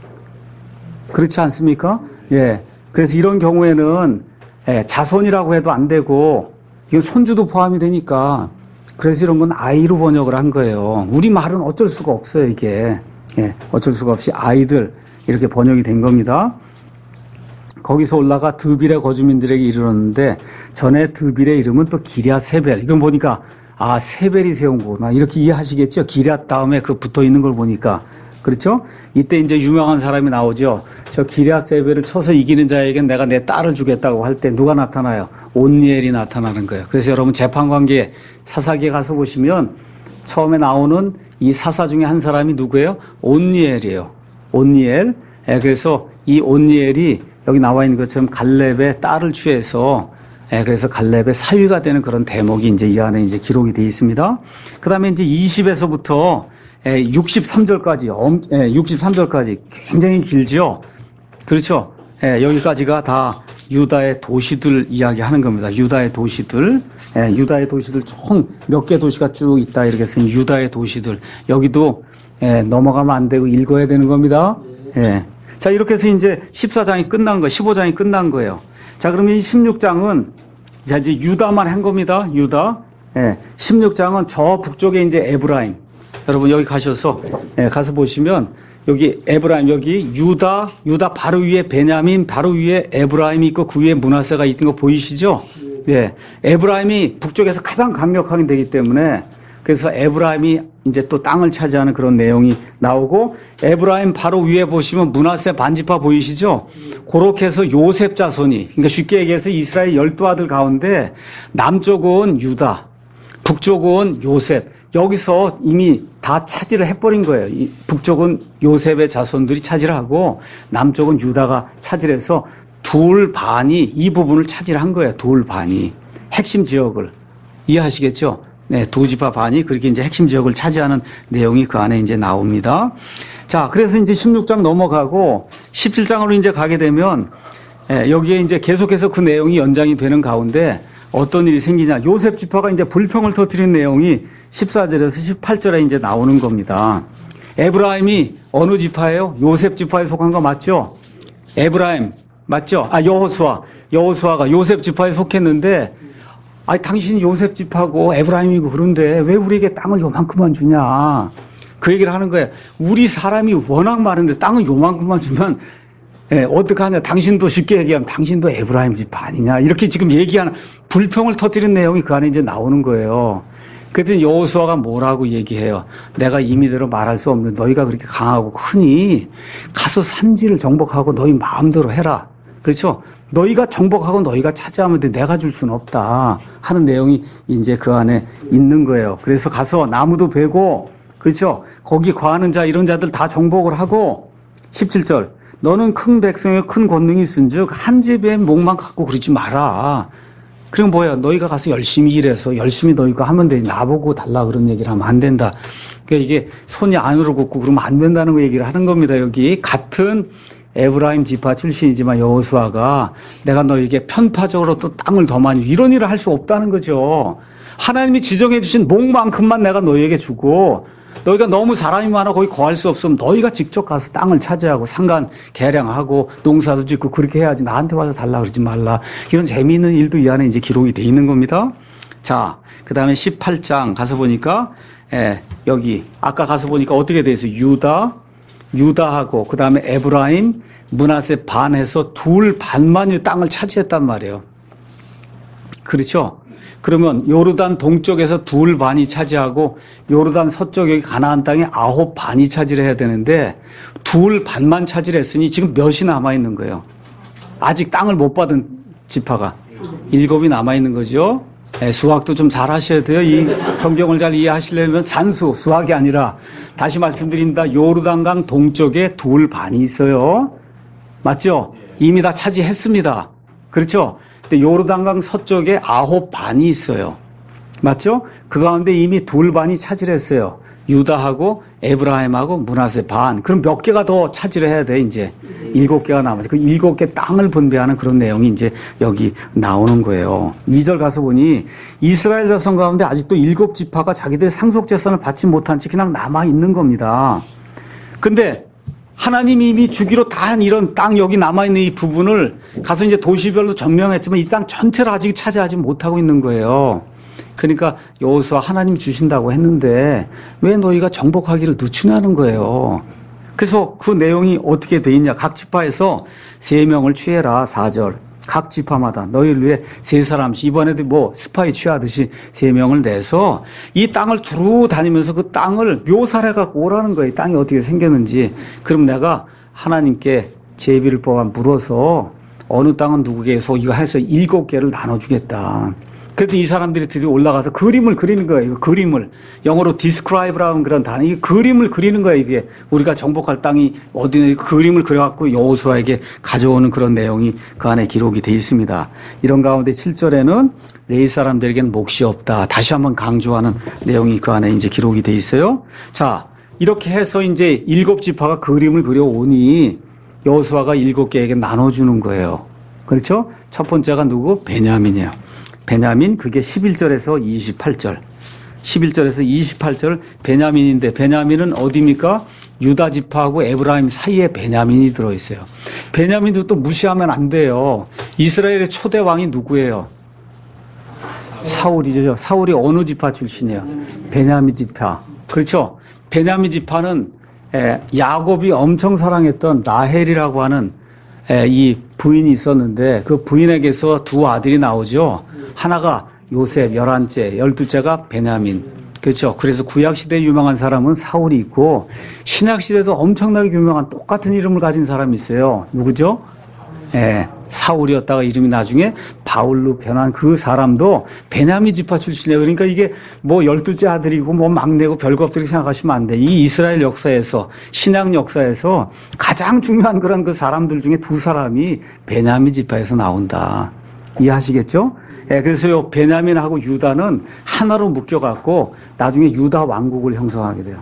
Speaker 1: 그렇지 않습니까? 예. 그래서 이런 경우에는 자손이라고 해도 안 되고 이건 손주도 포함이 되니까, 그래서 이런 건 아이로 번역을 한 거예요. 우리 말은 어쩔 수가 없어요, 이게. 예, 어쩔 수가 없이 아이들 이렇게 번역이 된 겁니다. 거기서 올라가 드빌의 거주민들에게 이르렀는데 전에 드빌의 이름은 또 기랴 세벨. 이건 보니까 아, 세벨이 세운 거구나 이렇게 이해하시겠죠? 기랴 다음에 그 붙어 있는 걸 보니까. 그렇죠? 이때 이제 유명한 사람이 나오죠. 저 기랴 세벨을 쳐서 이기는 자에겐 내가 내 딸을 주겠다고 할 때 누가 나타나요? 온니엘이 나타나는 거예요. 그래서 여러분 재판관계 사사기에 가서 보시면 처음에 나오는 이 사사 중에 한 사람이 누구예요? 온니엘이에요. 온니엘. 예, 그래서 이 온니엘이 여기 나와 있는 것처럼 갈렙의 딸을 취해서, 예, 그래서 갈렙의 사위가 되는 그런 대목이 이제 이 안에 이제 기록이 되어 있습니다. 그 다음에 이제 이십에서부터 예, 육십삼 절까지, 예, 육십삼 절까지 굉장히 길죠? 그렇죠? 예, 여기까지가 다 유다의 도시들 이야기하는 겁니다. 유다의 도시들. 예, 유다의 도시들 총 몇 개 도시가 쭉 있다 이렇게 쓰니 유다의 도시들. 여기도 예, 넘어가면 안 되고 읽어야 되는 겁니다. 예. 자, 이렇게 해서 이제 십사 장이 끝난 거, 십오 장이 끝난 거예요. 자, 그러면 이 십육 장은 자, 이제 유다만 한 겁니다. 유다. 예. 십육 장은 저 북쪽에 이제 에브라임. 여러분 여기 가셔서 예, 가서 보시면 여기 에브라임, 여기 유다, 유다 바로 위에 베냐민, 바로 위에 에브라임이 있고 그 위에 므낫세가 있는 거 보이시죠? 예. 에브라임이 북쪽에서 가장 강력하게 되기 때문에 그래서 에브라임이 이제 또 땅을 차지하는 그런 내용이 나오고, 에브라임 바로 위에 보시면 므낫세 반지파 보이시죠? 그렇게 해서 요셉 자손이, 그러니까 쉽게 얘기해서 이스라엘 열두 아들 가운데 남쪽은 유다, 북쪽은 요셉, 여기서 이미 다 차지를 해버린 거예요. 이 북쪽은 요셉의 자손들이 차지를 하고 남쪽은 유다가 차지를 해서 둘 반이 이 부분을 차지를 한 거예요. 둘 반이. 핵심 지역을. 이해하시겠죠? 네, 두 지파 반이 그렇게 이제 핵심 지역을 차지하는 내용이 그 안에 이제 나옵니다. 자, 그래서 이제 십육 장 넘어가고 십칠 장으로 이제 가게 되면 예, 여기에 이제 계속해서 그 내용이 연장이 되는 가운데 어떤 일이 생기냐. 요셉 지파가 이제 불평을 터뜨리는 내용이 십사 절에서 십팔 절에 이제 나오는 겁니다. 에브라임이 어느 지파예요? 요셉 지파에 속한 거 맞죠? 에브라임 맞죠? 아, 여호수아. 여호수아가 요셉 지파에 속했는데, 아니, 당신이 요셉 지파고 에브라임이고 그런데 왜 우리에게 땅을 요만큼만 주냐. 그 얘기를 하는 거예요. 우리 사람이 워낙 많은데 땅을 요만큼만 주면 예, 어떡하냐. 당신도 쉽게 얘기하면 당신도 에브라임 지파 아니냐. 이렇게 지금 얘기하는 불평을 터뜨리는 내용이 그 안에 이제 나오는 거예요. 그랬더니 여호수아가 뭐라고 얘기해요. 내가 임의대로 말할 수 없는 너희가 그렇게 강하고 크니 가서 산지를 정복하고 너희 마음대로 해라. 그렇죠? 너희가 정복하고 너희가 차지하면 돼. 내가 줄 수는 없다 하는 내용이 이제 그 안에 있는 거예요. 그래서 가서 나무도 베고, 그렇죠? 거기 거하는 자 이런 자들 다 정복을 하고, 십칠 절 너는 큰 백성의 큰 권능이 있은즉 한 집의 목만 갖고 그러지 마라. 그럼 뭐야? 너희가 가서 열심히 일해서 열심히 너희가 하면 되지. 나보고 달라 그런 얘기를 하면 안 된다. 그러니까 이게 손이 안으로 굽고 그러면 안 된다는 거 얘기를 하는 겁니다. 여기 같은 에브라임 지파 출신이지만 여호수아가 내가 너에게 편파적으로 또 땅을 더 많이, 이런 일을 할 수 없다는 거죠. 하나님이 지정해 주신 목만큼만 내가 너에게 주고 너희가 너무 사람이 많아 거기 거할 수 없으면 너희가 직접 가서 땅을 차지하고 상간 개량하고 농사도 짓고 그렇게 해야지 나한테 와서 달라 그러지 말라. 이런 재미있는 일도 이 안에 이제 기록이 돼 있는 겁니다. 자, 그 다음에 십팔 장 가서 보니까 예, 여기 아까 가서 보니까 어떻게 돼 있어요? 유다, 유다하고 그 다음에 에브라임, 므낫세 반해서 둘 반만 이 땅을 차지했단 말이에요. 그렇죠? 그러면 요르단 동쪽에서 둘 반이 차지하고 요르단 서쪽 여기 가나안 땅에 아홉 반이 차지를 해야 되는데 둘 반만 차지를 했으니 지금 몇이 남아있는 거예요? 아직 땅을 못 받은 지파가 일곱이 남아있는 거죠. 네, 수학도 좀 잘 하셔야 돼요. 이 성경을 잘 이해하시려면 산수, 수학이 아니라 다시 말씀드립니다. 요르단강 동쪽에 둘 반이 있어요. 맞죠? 이미 다 차지했습니다. 그렇죠? 근데 요르단강 서쪽에 아홉 반이 있어요. 맞죠? 그 가운데 이미 둘 반이 차지를 했어요. 유다하고 에브라임하고 므낫세 반. 그럼 몇 개가 더 차지를 해야 돼, 이제. 일곱 개가 남아서 그 일곱 개 땅을 분배하는 그런 내용이 이제 여기 나오는 거예요. 이 절 가서 보니 이스라엘 자손 가운데 아직도 일곱 지파가 자기들 상속 재산을 받지 못한 채 그냥 남아 있는 겁니다. 근데 하나님이 이미 주기로 다 한 이런 땅 여기 남아있는 이 부분을 가서 이제 도시별로 점령했지만 이 땅 전체를 아직 차지하지 못하고 있는 거예요. 그러니까 여호수아 하나님 주신다고 했는데 왜 너희가 정복하기를 늦추냐는 거예요. 그래서 그 내용이 어떻게 돼 있냐. 각 지파에서 세 명을 취해라. 사 절. 각 지파마다 너희를 위해 세 사람씩 이번에도 뭐 스파이 취하듯이 세 명을 내서 이 땅을 두루 다니면서 그 땅을 묘사를 해갖고 오라는 거예요. 땅이 어떻게 생겼는지. 그럼 내가 하나님께 제비를 뽑아 물어서 어느 땅은 누구에게 소이가 해서 일곱 개를 나눠주겠다. 그래도 이 사람들이 드디어 올라가서 그림을 그리는 거예요. 그림을. 영어로 describe라는 그런 단어. 이 그림을 그리는 거예요. 이게 우리가 정복할 땅이 어디냐 그림을 그려갖고 여호수아에게 가져오는 그런 내용이 그 안에 기록이 되어 있습니다. 이런 가운데 칠 절에는 레위 사람들에게는 몫이 없다. 다시 한번 강조하는 내용이 그 안에 이제 기록이 되어 있어요. 자, 이렇게 해서 이제 일곱 지파가 그림을 그려오니 여호수아가 일곱 개에게 나눠주는 거예요. 그렇죠? 첫 번째가 누구? 베냐민이에요. 베냐민, 그게 십일 절에서 이십팔 절. 십일 절에서 이십팔 절 베냐민인데 베냐민은 어디입니까? 유다 지파하고 에브라임 사이에 베냐민이 들어있어요. 베냐민도 또 무시하면 안 돼요. 이스라엘의 초대 왕이 누구예요? 사울이죠. 사울이 어느 지파 출신이에요? 베냐민 지파. 그렇죠? 베냐민 지파는 야곱이 엄청 사랑했던 라헬이라고 하는 이 부인이 있었는데 그 부인에게서 두 아들이 나오죠. 하나가 요셉 열한째, 열두째가 베냐민. 그렇죠. 그래서 구약시대에 유명한 사람은 사울이 있고 신약시대도 엄청나게 유명한 똑같은 이름을 가진 사람이 있어요. 누구죠? 예, 사울이었다가 이름이 나중에 바울로 변한 그 사람도 베냐민 지파 출신이에요. 그러니까 이게 뭐 열두째 아들이고 뭐 막내고 별거 없다고 생각하시면 안 돼. 이 이스라엘 역사에서 신약 역사에서 가장 중요한 그런 그 사람들 중에 두 사람이 베냐민 지파에서 나온다. 이해하시겠죠? 예, 그래서 요 베냐민하고 유다는 하나로 묶여갖고 나중에 유다 왕국을 형성하게 돼요.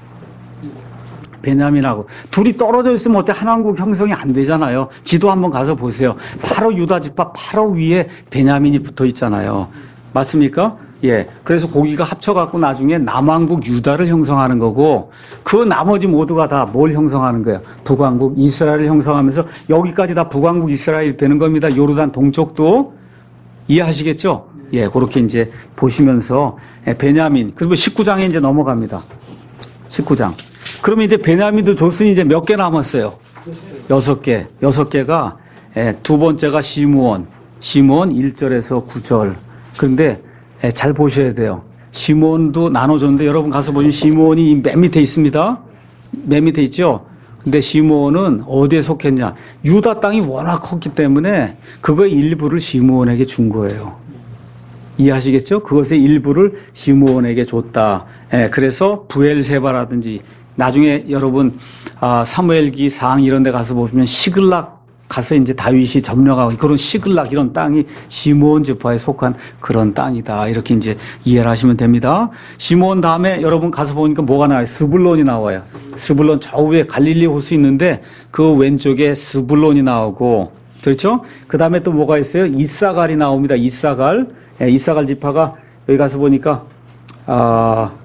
Speaker 1: 베냐민하고 둘이 떨어져 있으면 어때? 한 왕국 형성이 안 되잖아요. 지도 한번 가서 보세요. 바로 유다 지파 바로 위에 베냐민이 붙어 있잖아요. 맞습니까? 예. 그래서 거기가 합쳐갖고 나중에 남왕국 유다를 형성하는 거고 그 나머지 모두가 다 뭘 형성하는 거예요? 북왕국 이스라엘을 형성하면서 여기까지 다 북왕국 이스라엘이 되는 겁니다. 요르단 동쪽도. 이해하시겠죠? 예. 그렇게 이제 보시면서 베냐민. 그리고 십구 장에 이제 넘어갑니다. 십구 장. 그러면 이제 베냐민도 줬으니 이제 몇 개 남았어요? 여섯 개. 여섯 개가, 예, 두 번째가 시므온. 시므온 일 절에서 구 절. 그런데, 예, 잘 보셔야 돼요. 시므온도 나눠줬는데 여러분 가서 보시면 시므온이 맨 밑에 있습니다. 맨 밑에 있죠? 근데 시므온은 어디에 속했냐? 유다 땅이 워낙 컸기 때문에 그거의 일부를 시므온에게 준 거예요. 이해하시겠죠? 그것의 일부를 시므온에게 줬다. 예, 그래서 부엘세바라든지 나중에 여러분 아, 사무엘기 상 이런 데 가서 보시면 시글락 가서 이제 다윗이 점령하고 그런 시글락 이런 땅이 시므온 지파에 속한 그런 땅이다. 이렇게 이제 이해를 하시면 됩니다. 시므온 다음에 여러분 가서 보니까 뭐가 나와요? 스불론이 나와요. 스불론 저 위에 갈릴리 호수 있는데 그 왼쪽에 스불론이 나오고 그렇죠? 그 다음에 또 뭐가 있어요? 이사갈이 나옵니다. 이사갈. 예, 이사갈 지파가 여기 가서 보니까 아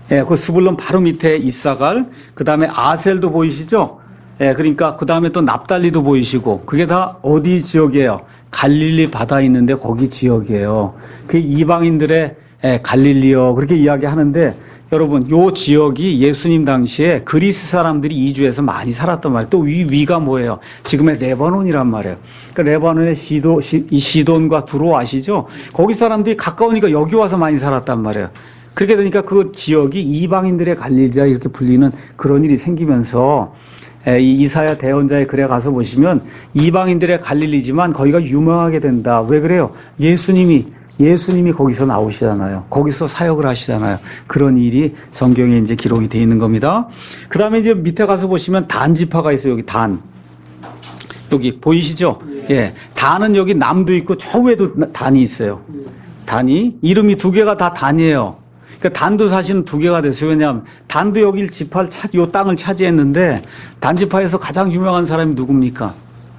Speaker 1: 예, 그 스불론 바로 밑에 이사갈, 그 다음에 아셀도 보이시죠? 예, 그러니까 그 다음에 또 납달리도 보이시고, 그게 다 어디 지역이에요? 갈릴리 바다 있는데 거기 지역이에요. 그 이방인들의 예, 갈릴리요. 그렇게 이야기하는데, 여러분, 요 지역이 예수님 당시에 그리스 사람들이 이주해서 많이 살았단 말이에요. 또 위, 위가 뭐예요? 지금의 레바논이란 말이에요. 그러니까 레바논의 시도, 시, 이 시돈과 두로 아시죠? 거기 사람들이 가까우니까 여기 와서 많이 살았단 말이에요. 그렇게 되니까 그 지역이 이방인들의 갈릴리라 이렇게 불리는 그런 일이 생기면서 이 이사야 대언자의 글에 가서 보시면 이방인들의 갈릴리지만 거기가 유명하게 된다. 왜 그래요? 예수님이 예수님이 거기서 나오시잖아요. 거기서 사역을 하시잖아요. 그런 일이 성경에 이제 기록이 되어 있는 겁니다. 그 다음에 이제 밑에 가서 보시면 단 지파가 있어요. 여기 단. 여기 보이시죠? 예. 예. 단은 여기 남도 있고 저 위에도 단이 있어요. 단이. 이름이 두 개가 다 단이에요. 그러니까 단도 사실은 두 개가 됐어요. 왜냐하면 단도 여기 지파를 차, 요 땅을 차지했는데 단 지파에서 가장 유명한 사람이 누굽니까?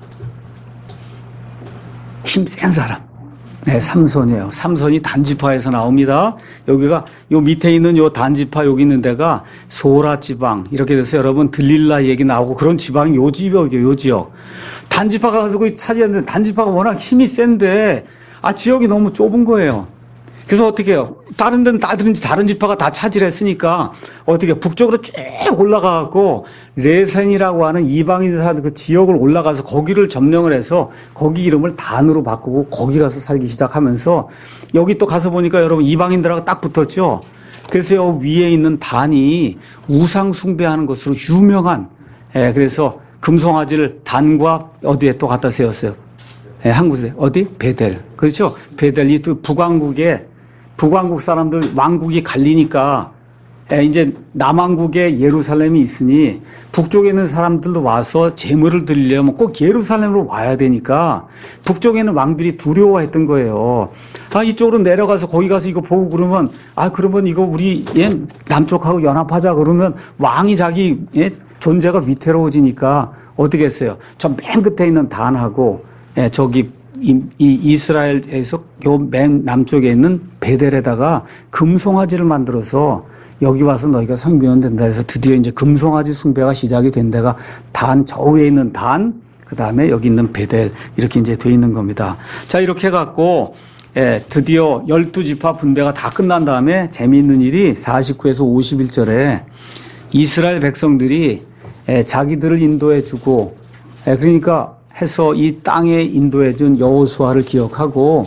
Speaker 1: 힘센 사람. 네, 삼손이에요. 삼손이 단지파에서 나옵니다. 여기가 요 밑에 있는 요 단지파 여기 있는 데가 소라 지방 이렇게 돼서 여러분 들릴라 얘기 나오고 그런 지방이 요 지역이에요. 요 지역. 단지파가 가서 거기 차지했는데 단지파가 워낙 힘이 센데 아 지역이 너무 좁은 거예요. 그래서 어떻게 해요? 다른 데는 다른, 다른 지파가 다 차지를 했으니까 어떻게 해요? 북쪽으로 쭉 올라가고 레센이라고 하는 이방인들 사는 그 지역을 올라가서 거기를 점령을 해서 거기 이름을 단으로 바꾸고 거기 가서 살기 시작하면서 여기 또 가서 보니까 여러분 이방인들하고 딱 붙었죠? 그래서 여기 위에 있는 단이 우상 숭배하는 것으로 유명한 예, 그래서 금송아지를 단과 어디에 또 갖다 세웠어요? 예, 한국에 어디? 베델. 그렇죠? 베델이 또 북왕국에 북왕국 사람들 왕국이 갈리니까 이제 남왕국에 예루살렘이 있으니 북쪽에 있는 사람들도 와서 제물을 드리려면 꼭 예루살렘으로 와야 되니까 북쪽에 있는 왕들이 두려워했던 거예요. 아 이쪽으로 내려가서 거기 가서 이거 보고 그러면 아 그러면 이거 우리 예, 남쪽하고 연합하자 그러면 왕이 자기 예, 존재가 위태로워지니까 어떻게 했어요? 저 맨 끝에 있는 단하고 예, 저기 이, 이 이스라엘에서 요 맨 남쪽에 있는 베델에다가 금송아지를 만들어서 여기 와서 너희가 섬기면 된다 해서 드디어 이제 금송아지 숭배가 시작이 된 데가 단, 저 위에 있는 단, 그 다음에 여기 있는 베델, 이렇게 이제 돼 있는 겁니다. 자, 이렇게 해갖고, 예, 드디어 열두 지파 분배가 다 끝난 다음에 재미있는 일이 사십구에서 오십일 절에 이스라엘 백성들이 예, 자기들을 인도해 주고, 예, 그러니까 해서 이 땅에 인도해 준 여호수아를 기억하고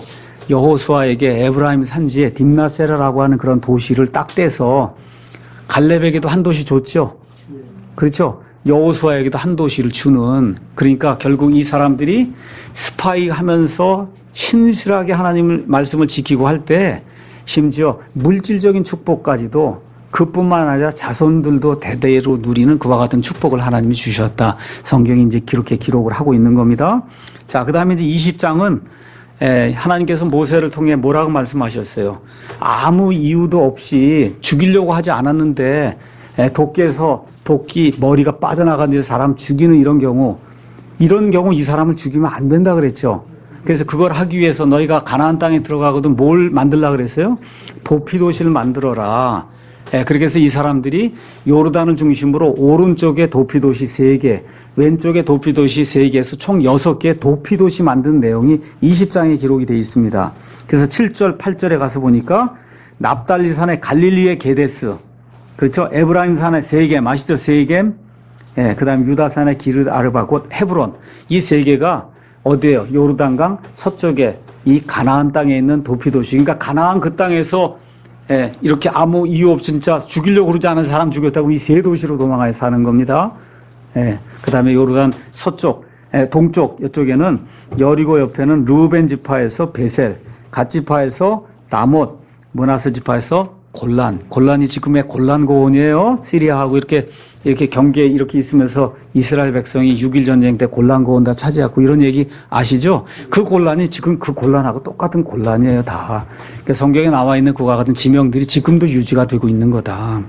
Speaker 1: 여호수아에게 에브라임 산지에 딥나세라라고 하는 그런 도시를 딱 떼서 갈렙에게도 한 도시 줬죠. 그렇죠? 여호수아에게도 한 도시를 주는 그러니까 결국 이 사람들이 스파이 하면서 신실하게 하나님을 말씀을 지키고 할 때 심지어 물질적인 축복까지도 그뿐만 아니라 자손들도 대대로 누리는 그와 같은 축복을 하나님이 주셨다. 성경이 이제 그렇게 기록을 하고 있는 겁니다. 자, 그 다음에 이제 이십 장은 하나님께서 모세를 통해 뭐라고 말씀하셨어요? 아무 이유도 없이 죽이려고 하지 않았는데 도끼에서 도끼 머리가 빠져나간 사람 죽이는 이런 경우 이런 경우 이 사람을 죽이면 안 된다 그랬죠. 그래서 그걸 하기 위해서 너희가 가나안 땅에 들어가거든 뭘 만들라 그랬어요? 도피도시를 만들어라. 예, 그렇게 해서 이 사람들이 요르단을 중심으로 오른쪽에 도피도시 세 개, 왼쪽에 도피도시 세 개에서 총 여섯 개의 도피도시 만든 내용이 이십 장에 기록이 되어 있습니다. 그래서 칠 절, 팔 절에 가서 보니까 납달리 산의 갈릴리의 게데스, 그렇죠? 에브라임 산의 세겜, 아시죠? 세겜, 예, 그 다음 유다 산의 기르 아르바, 곧 헤브론. 이 세 개가 어디에요? 요르단강 서쪽에 이 가나안 땅에 있는 도피도시. 그러니까 가나안 그 땅에서 예, 이렇게 아무 이유 없이 진짜 죽이려고 그러지 않은 사람 죽였다고 이 세 도시로 도망하여 사는 겁니다. 예, 그 다음에 요르단 서쪽, 예, 동쪽 이쪽에는 여리고 옆에는 루벤 지파에서 베셀, 갓 지파에서 라못, 므낫세 지파에서 골란. 골란이 지금의 골란 고원이에요. 시리아하고 이렇게 이렇게 경계에 이렇게 있으면서 이스라엘 백성이 육 일 전쟁 때 골란 고원 다 차지하고 이런 얘기 아시죠? 그 골란이 지금 그 골란하고 똑같은 골란이에요, 다. 그러니까 성경에 나와 있는 그와 같은 지명들이 지금도 유지가 되고 있는 거다.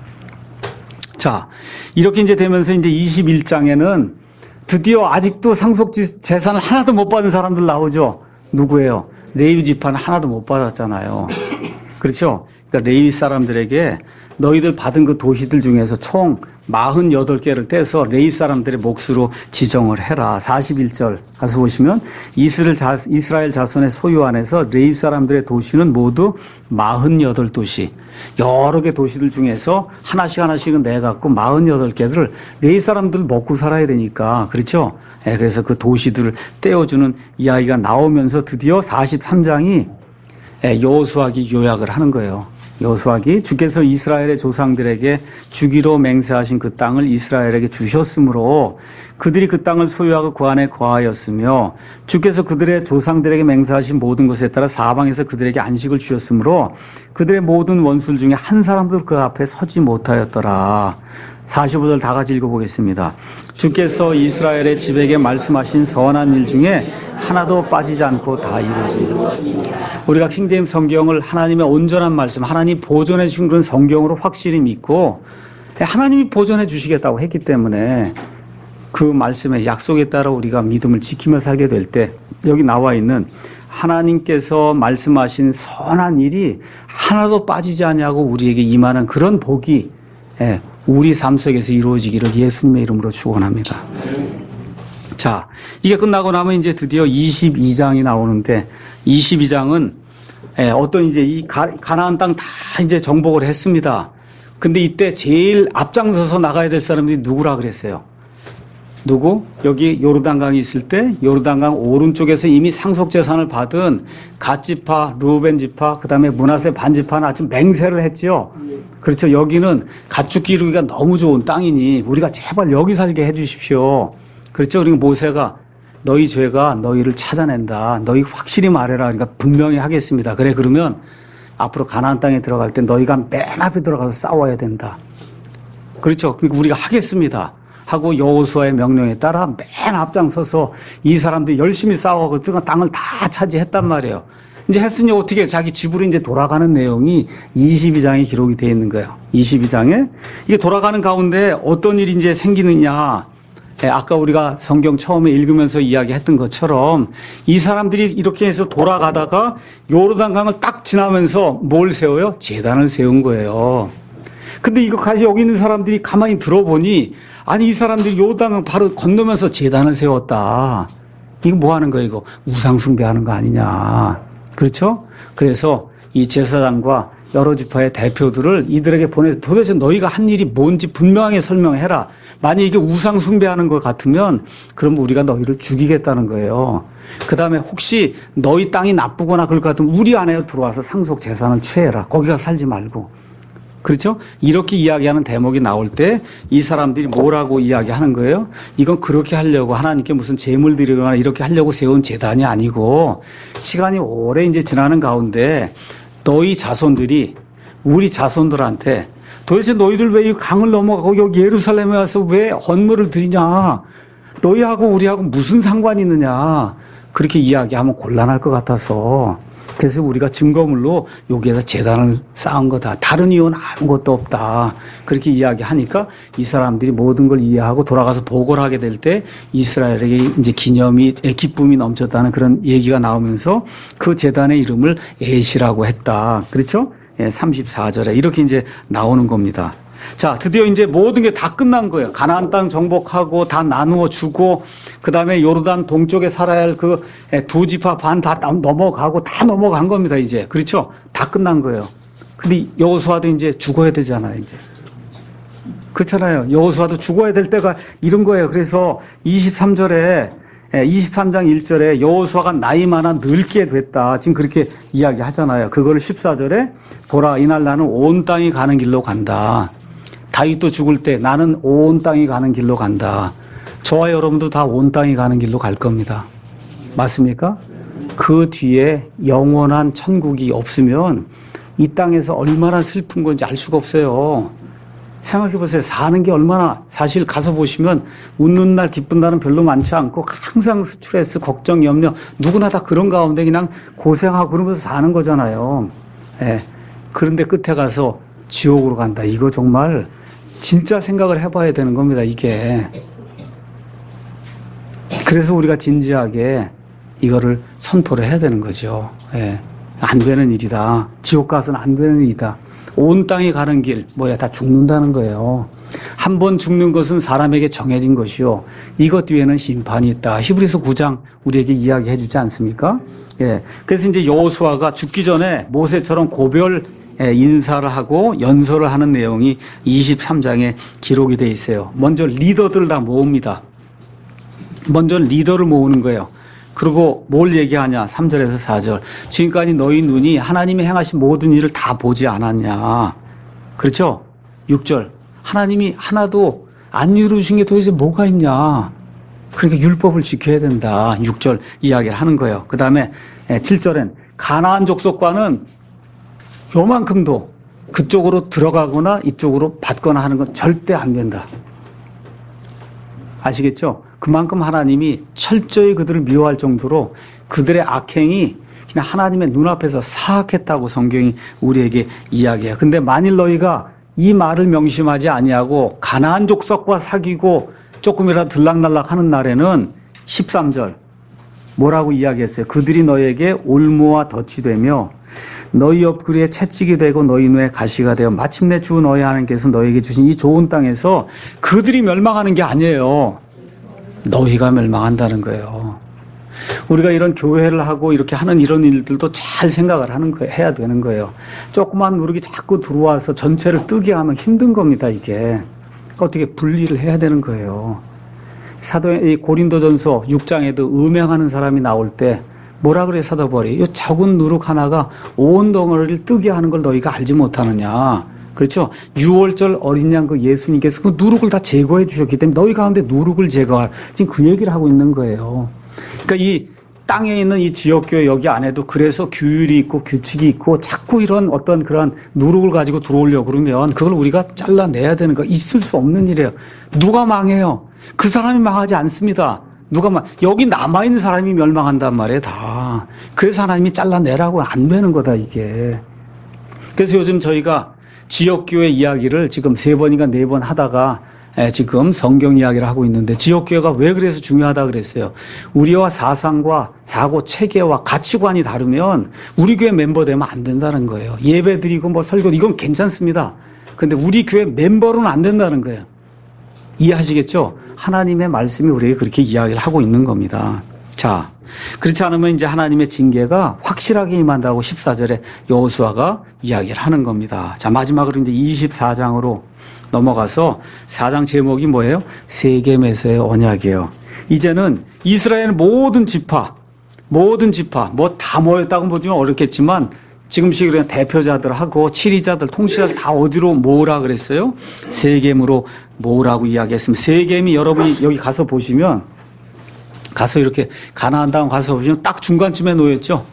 Speaker 1: 자, 이렇게 이제 되면서 이제 이십일 장에는 드디어 아직도 상속 재산을 하나도 못 받은 사람들 나오죠? 누구예요? 레위 지파는 하나도 못 받았잖아요. 그렇죠? 그러니까 레위 사람들에게 너희들 받은 그 도시들 중에서 총 사십팔 개를 떼서 레위 사람들의 몫으로 지정을 해라. 사십일 절 가서 보시면 이스라엘, 자, 이스라엘 자손의 소유 안에서 레위 사람들의 도시는 모두 사십팔 도시. 여러 개 도시들 중에서 하나씩 하나씩은 내갖고 사십팔 개를 레위 사람들 먹고 살아야 되니까. 그렇죠? 네, 그래서 그 도시들을 떼어주는 이야기가 나오면서 드디어 사십삼 장이 여호수아기 요약을 하는 거예요. 여호수아기 주께서 이스라엘의 조상들에게 주기로 맹세하신 그 땅을 이스라엘에게 주셨으므로 그들이 그 땅을 소유하고 그 안에 거하였으며 주께서 그들의 조상들에게 맹세하신 모든 것에 따라 사방에서 그들에게 안식을 주셨으므로 그들의 모든 원수들 중에 한 사람도 그 앞에 서지 못하였더라. 사십오 절 다 같이 읽어보겠습니다. 주께서 이스라엘의 집에게 말씀하신 선한 일 중에 하나도 빠지지 않고 다 이루었습니다. 우리가 킹제임스 성경을 하나님의 온전한 말씀, 하나님 보존해 주신 그런 성경으로 확실히 믿고 하나님이 보존해 주시겠다고 했기 때문에 그 말씀의 약속에 따라 우리가 믿음을 지키며 살게 될 때 여기 나와 있는 하나님께서 말씀하신 선한 일이 하나도 빠지지 않냐고 우리에게 임하는 그런 복이 우리 삶 속에서 이루어지기를 예수님의 이름으로 축원합니다. 자, 이게 끝나고 나면 이제 드디어 이십이 장이 나오는데 이십이 장은 어떤 이제 이 가나안 땅 다 이제 정복을 했습니다. 근데 이때 제일 앞장서서 나가야 될 사람들이 누구라 그랬어요? 누구? 여기 요르단강이 있을 때 요르단강 오른쪽에서 이미 상속재산을 받은 갓지파, 루벤지파, 그 다음에 므낫세 반지파는 아주 맹세를 했지요. 그렇죠. 여기는 가축 기르기가 너무 좋은 땅이니 우리가 제발 여기 살게 해 주십시오. 그렇죠. 그리고 모세가 너희 죄가 너희를 찾아낸다. 너희 확실히 말해라. 그러니까 분명히 하겠습니다. 그래 그러면 앞으로 가나안 땅에 들어갈 때 너희가 맨 앞에 들어가서 싸워야 된다. 그렇죠. 그러니까 우리가 하겠습니다. 하고 여호수아의 명령에 따라 맨 앞장서서 이 사람들이 열심히 싸워가고 땅을 다 차지했단 말이에요. 이제 했으니 어떻게 자기 집으로 이제 돌아가는 내용이 이십이 장에 기록이 되어 있는 거예요. 이십이 장에 이게 돌아가는 가운데 어떤 일이 이제 생기느냐. 아까 우리가 성경 처음에 읽으면서 이야기했던 것처럼 이 사람들이 이렇게 해서 돌아가다가 요르단강을 딱 지나면서 뭘 세워요? 제단을 세운 거예요. 근데 이거까지 여기 있는 사람들이 가만히 들어보니 아니 이 사람들이 요르단강 바로 건너면서 제단을 세웠다. 이거 뭐 하는 거야 이거? 우상 숭배하는 거 아니냐. 그렇죠? 그래서 이 제사장과 여러 지파의 대표들을 이들에게 보내서 도대체 너희가 한 일이 뭔지 분명하게 설명해라. 만약 이게 우상 숭배하는 것 같으면 그럼 우리가 너희를 죽이겠다는 거예요. 그 다음에 혹시 너희 땅이 나쁘거나 그럴 것 같으면 우리 안에 들어와서 상속 재산을 취해라. 거기 가서 살지 말고. 그렇죠? 이렇게 이야기하는 대목이 나올 때 이 사람들이 뭐라고 이야기하는 거예요? 이건 그렇게 하려고 하나님께 무슨 제물 드리거나 이렇게 하려고 세운 제단이 아니고 시간이 오래 이제 지나는 가운데 너희 자손들이 우리 자손들한테 도대체 너희들 왜 이 강을 넘어가고 여기 예루살렘에 와서 왜 헌물을 드리냐? 너희하고 우리하고 무슨 상관이 있느냐? 그렇게 이야기하면 곤란할 것 같아서 그래서 우리가 증거물로 여기에다 제단을 쌓은 거다. 다른 이유는 아무것도 없다. 그렇게 이야기하니까 이 사람들이 모든 걸 이해하고 돌아가서 보고를 하게 될 때 이스라엘에게 이제 기념이, 기쁨이 넘쳤다는 그런 얘기가 나오면서 그 제단의 이름을 에시라고 했다. 그렇죠? 삼십사 절에 이렇게 이제 나오는 겁니다. 자, 드디어 이제 모든 게 다 끝난 거예요. 가나안 땅 정복하고 다 나누어 주고 그다음에 요르단 동쪽에 살아야 할 그 두 지파 반 다 넘어가고 다 넘어간 겁니다, 이제. 그렇죠? 다 끝난 거예요. 근데 여호수아도 이제 죽어야 되잖아요, 이제. 그렇잖아요. 여호수아도 죽어야 될 때가 이런 거예요. 그래서 이십삼 절에 이십삼 장 일 절에 여호수아가 나이 많아 늙게 됐다. 지금 그렇게 이야기하잖아요. 그걸 십사 절에 보라 이날 나는 온 땅이 가는 길로 간다. 다윗도 죽을 때 나는 온 땅이 가는 길로 간다. 저와 여러분도 다 온 땅이 가는 길로 갈 겁니다. 맞습니까? 그 뒤에 영원한 천국이 없으면 이 땅에서 얼마나 슬픈 건지 알 수가 없어요. 생각해 보세요. 사는 게 얼마나, 사실 가서 보시면 웃는 날 기쁜 날은 별로 많지 않고 항상 스트레스, 걱정, 염려, 누구나 다 그런 가운데 그냥 고생하고 그러면서 사는 거잖아요. 예. 그런데 끝에 가서 지옥으로 간다. 이거 정말 진짜 생각을 해봐야 되는 겁니다, 이게. 그래서 우리가 진지하게 이거를 선포를 해야 되는 거죠. 예. 안 되는 일이다. 지옥 가서는 안 되는 일이다. 온 땅이 가는 길, 뭐야, 다 죽는다는 거예요. 한 번 죽는 것은 사람에게 정해진 것이요. 이것 뒤에는 심판이 있다. 히브리서 구 장 우리에게 이야기해 주지 않습니까? 예. 그래서 이제 여호수아가 죽기 전에 모세처럼 고별 인사를 하고 연설을 하는 내용이 이십삼 장에 기록이 돼 있어요. 먼저 리더들 다 모읍니다. 먼저 리더를 모으는 거예요. 그리고 뭘 얘기하냐? 삼 절에서 사 절. 지금까지 너희 눈이 하나님이 행하신 모든 일을 다 보지 않았냐? 그렇죠? 육 절. 하나님이 하나도 안 이루신 게 도대체 뭐가 있냐? 그러니까 율법을 지켜야 된다. 육 절 이야기를 하는 거예요. 그 다음에 칠 절엔 가나안 족속과는 요만큼도 그쪽으로 들어가거나 이쪽으로 받거나 하는 건 절대 안 된다. 아시겠죠? 그만큼 하나님이 철저히 그들을 미워할 정도로 그들의 악행이 그냥 하나님의 눈앞에서 사악했다고 성경이 우리에게 이야기해요. 근데 만일 너희가 이 말을 명심하지 아니하고 가나안 족속과 사귀고 조금이라도 들락날락 하는 날에는 십삼 절 뭐라고 이야기했어요? 그들이 너희에게 올무와 덫이 되며 너희 옆구리에 채찍이 되고 너희 눈에 가시가 되어 마침내 주 너희 하나님께서 너희에게 주신 이 좋은 땅에서 그들이 멸망하는 게 아니에요. 너희가 멸망한다는 거예요. 우리가 이런 교회를 하고 이렇게 하는 이런 일들도 잘 생각을 하는 거예요. 해야 되는 거예요. 조그만 누룩이 자꾸 들어와서 전체를 뜨게 하면 힘든 겁니다, 이게. 어떻게 분리를 해야 되는 거예요. 사도, 이 고린도전서 육 장에도 음행하는 사람이 나올 때 뭐라 그래, 사도 바울이? 이 작은 누룩 하나가 온 덩어리를 뜨게 하는 걸 너희가 알지 못하느냐. 그렇죠? 유월절 어린 양 그 예수님께서 그 누룩을 다 제거해 주셨기 때문에 너희 가운데 누룩을 제거할, 지금 그 얘기를 하고 있는 거예요. 그러니까 이 땅에 있는 이 지역교회 여기 안에도 그래서 규율이 있고 규칙이 있고 자꾸 이런 어떤 그런 누룩을 가지고 들어오려고 그러면 그걸 우리가 잘라내야 되는 거, 있을 수 없는 일이에요. 누가 망해요? 그 사람이 망하지 않습니다. 누가 막 여기 남아있는 사람이 멸망한단 말이에요, 다. 그래서 하나님이 잘라내라고 안 되는 거다, 이게. 그래서 요즘 저희가 지역교회 이야기를 지금 세 번인가 네 번 하다가 지금 성경 이야기를 하고 있는데, 지역교회가 왜 그래서 중요하다 그랬어요? 우리와 사상과 사고 체계와 가치관이 다르면 우리 교회 멤버 되면 안 된다는 거예요. 예배 드리고 뭐 설교 이건 괜찮습니다. 근데 우리 교회 멤버로는 안 된다는 거예요. 이해하시겠죠? 하나님의 말씀이 우리에게 그렇게 이야기를 하고 있는 겁니다. 자, 그렇지 않으면 이제 하나님의 징계가 확실하게 임한다고 십사 절에 여호수아가 이야기를 하는 겁니다. 자, 마지막으로 이제 이십사 장으로 넘어가서 사 장 제목이 뭐예요? 세겜에서의 언약이에요. 이제는 이스라엘 모든 지파, 모든 지파, 뭐 다 모였다고 보지만 어렵겠지만 지금씩 그냥 대표자들하고 치리자들, 통치자들 다 어디로 모으라 그랬어요? 세겜으로 모으라고 이야기했습니다. 세겜이 여러분이 여기 가서 보시면, 가서 이렇게 가나안 땅 가서 보시면 딱 중간쯤에 놓였죠?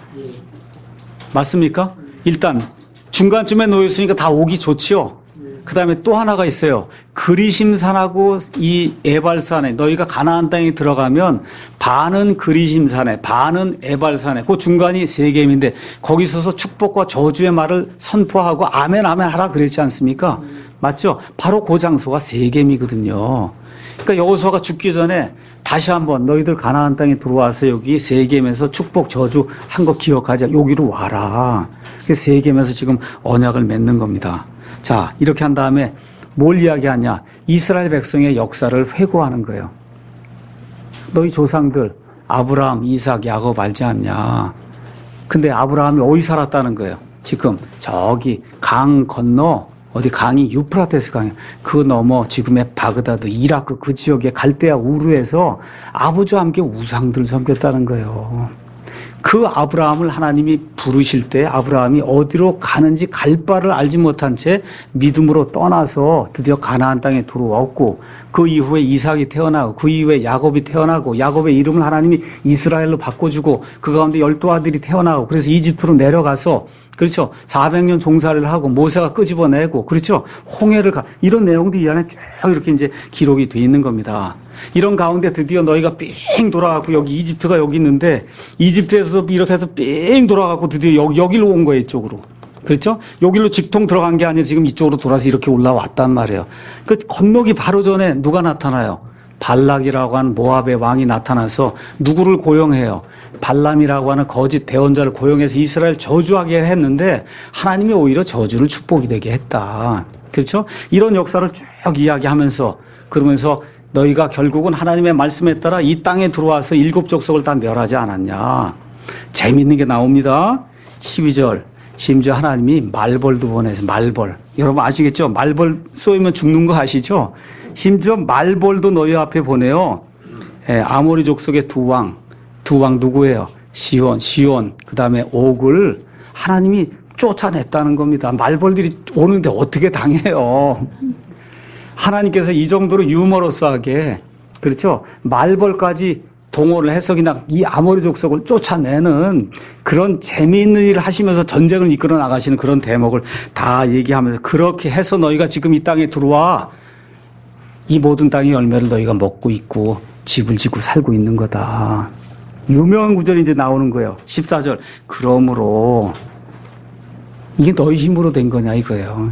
Speaker 1: 맞습니까? 일단 중간쯤에 놓였으니까 다 오기 좋지요? 그 다음에 또 하나가 있어요. 그리심산하고 이 에발산에, 너희가 가나안 땅에 들어가면 반은 그리심산에, 반은 에발산에, 그 중간이 세겜인데 거기 서서 축복과 저주의 말을 선포하고 아멘 아멘 하라 그랬지 않습니까? 맞죠? 바로 그 장소가 세겜이거든요. 그러니까 여호수아가 죽기 전에 다시 한번 너희들 가나안 땅에 들어와서 여기 세겜에서 축복 저주 한 거 기억하자. 여기로 와라. 그래서 세겜에서 지금 언약을 맺는 겁니다. 자, 이렇게 한 다음에 뭘 이야기하냐? 이스라엘 백성의 역사를 회고하는 거예요. 너희 조상들 아브라함, 이삭, 야곱 알지 않냐? 근데 아브라함이 어디 살았다는 거예요? 지금 저기 강 건너, 어디 강이 유프라테스 강이에요. 그 넘어 지금의 바그다드, 이라크 그 지역의 갈대아 우르에서 아버지와 함께 우상들을 섬겼다는 거예요. 그 아브라함을 하나님이 부르실 때 아브라함이 어디로 가는지 갈 바를 알지 못한 채 믿음으로 떠나서 드디어 가나안 땅에 들어왔고, 그 이후에 이삭이 태어나고 그 이후에 야곱이 태어나고, 야곱의 이름을 하나님이 이스라엘로 바꿔주고 그 가운데 열두 아들이 태어나고, 그래서 이집트로 내려가서, 그렇죠, 사백 년 종살이를 하고 모세가 끄집어내고, 그렇죠, 홍해를 가, 이런 내용들이 이 안에 쭉 이렇게 이제 기록이 돼 있는 겁니다. 이런 가운데 드디어 너희가 삥 돌아가고, 여기 이집트가 여기 있는데 이집트에서 이렇게 해서 삥 돌아가고 드디어 여기, 여기로 온 거예요, 이쪽으로. 그렇죠? 여기로 직통 들어간 게 아니라 지금 이쪽으로 돌아서 이렇게 올라왔단 말이에요. 그 건너기 바로 전에 누가 나타나요? 발락이라고 하는 모압의 왕이 나타나서 누구를 고용해요? 발람이라고 하는 거짓 대언자를 고용해서 이스라엘 저주하게 했는데 하나님이 오히려 저주를 축복이 되게 했다. 그렇죠? 이런 역사를 쭉 이야기하면서 그러면서 너희가 결국은 하나님의 말씀에 따라 이 땅에 들어와서 일곱 족속을 다 멸하지 않았냐. 재미있는 게 나옵니다. 십이 절. 심지어 하나님이 말벌도 보내서 말벌. 여러분 아시겠죠? 말벌 쏘이면 죽는 거 아시죠? 심지어 말벌도 너희 앞에 보내요. 예, 아모리 족속의 두 왕. 두 왕 누구예요? 시온, 시온, 그 다음에 옥을 하나님이 쫓아냈다는 겁니다. 말벌들이 오는데 어떻게 당해요? 하나님께서 이 정도로 유머러스하게, 그렇죠? 말벌까지 동원을 해서 그냥 이 아모리 족속을 쫓아내는 그런 재미있는 일을 하시면서 전쟁을 이끌어 나가시는 그런 대목을 다 얘기하면서 그렇게 해서 너희가 지금 이 땅에 들어와 이 모든 땅의 열매를 너희가 먹고 있고 집을 짓고 살고 있는 거다. 유명한 구절이 이제 나오는 거예요. 십사 절. 그러므로 이게 너희 힘으로 된 거냐 이거예요.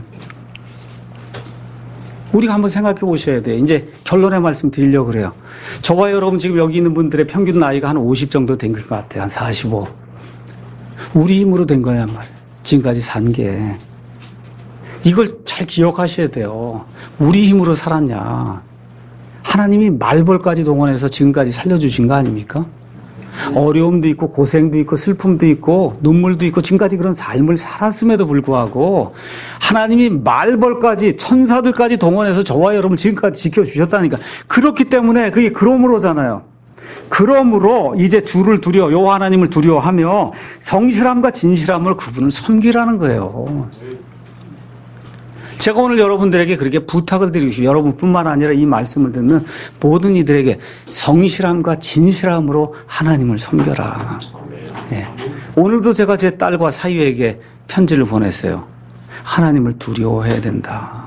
Speaker 1: 우리가 한번 생각해 보셔야 돼요. 이제 결론의 말씀 드리려고 그래요. 저와 여러분 지금 여기 있는 분들의 평균 나이가 한 오십 정도 된 것 같아요. 한 사십오. 우리 힘으로 된 거냐 말이에요. 지금까지 산 게. 이걸 잘 기억하셔야 돼요. 우리 힘으로 살았냐. 하나님이 말벌까지 동원해서 지금까지 살려주신 거 아닙니까? 어려움도 있고 고생도 있고 슬픔도 있고 눈물도 있고 지금까지 그런 삶을 살았음에도 불구하고 하나님이 말벌까지 천사들까지 동원해서 저와 여러분을 지금까지 지켜주셨다니까. 그렇기 때문에 그게 그러므로잖아요. 그러므로 이제 주를 두려워 여호와 하나님을 두려워하며 성실함과 진실함을 그분을 섬기라는 거예요. 제가 오늘 여러분들에게 그렇게 부탁을 드리고 싶어요. 여러분뿐만 아니라 이 말씀을 듣는 모든 이들에게 성실함과 진실함으로 하나님을 섬겨라. 네. 오늘도 제가 제 딸과 사위에게 편지를 보냈어요. 하나님을 두려워해야 된다.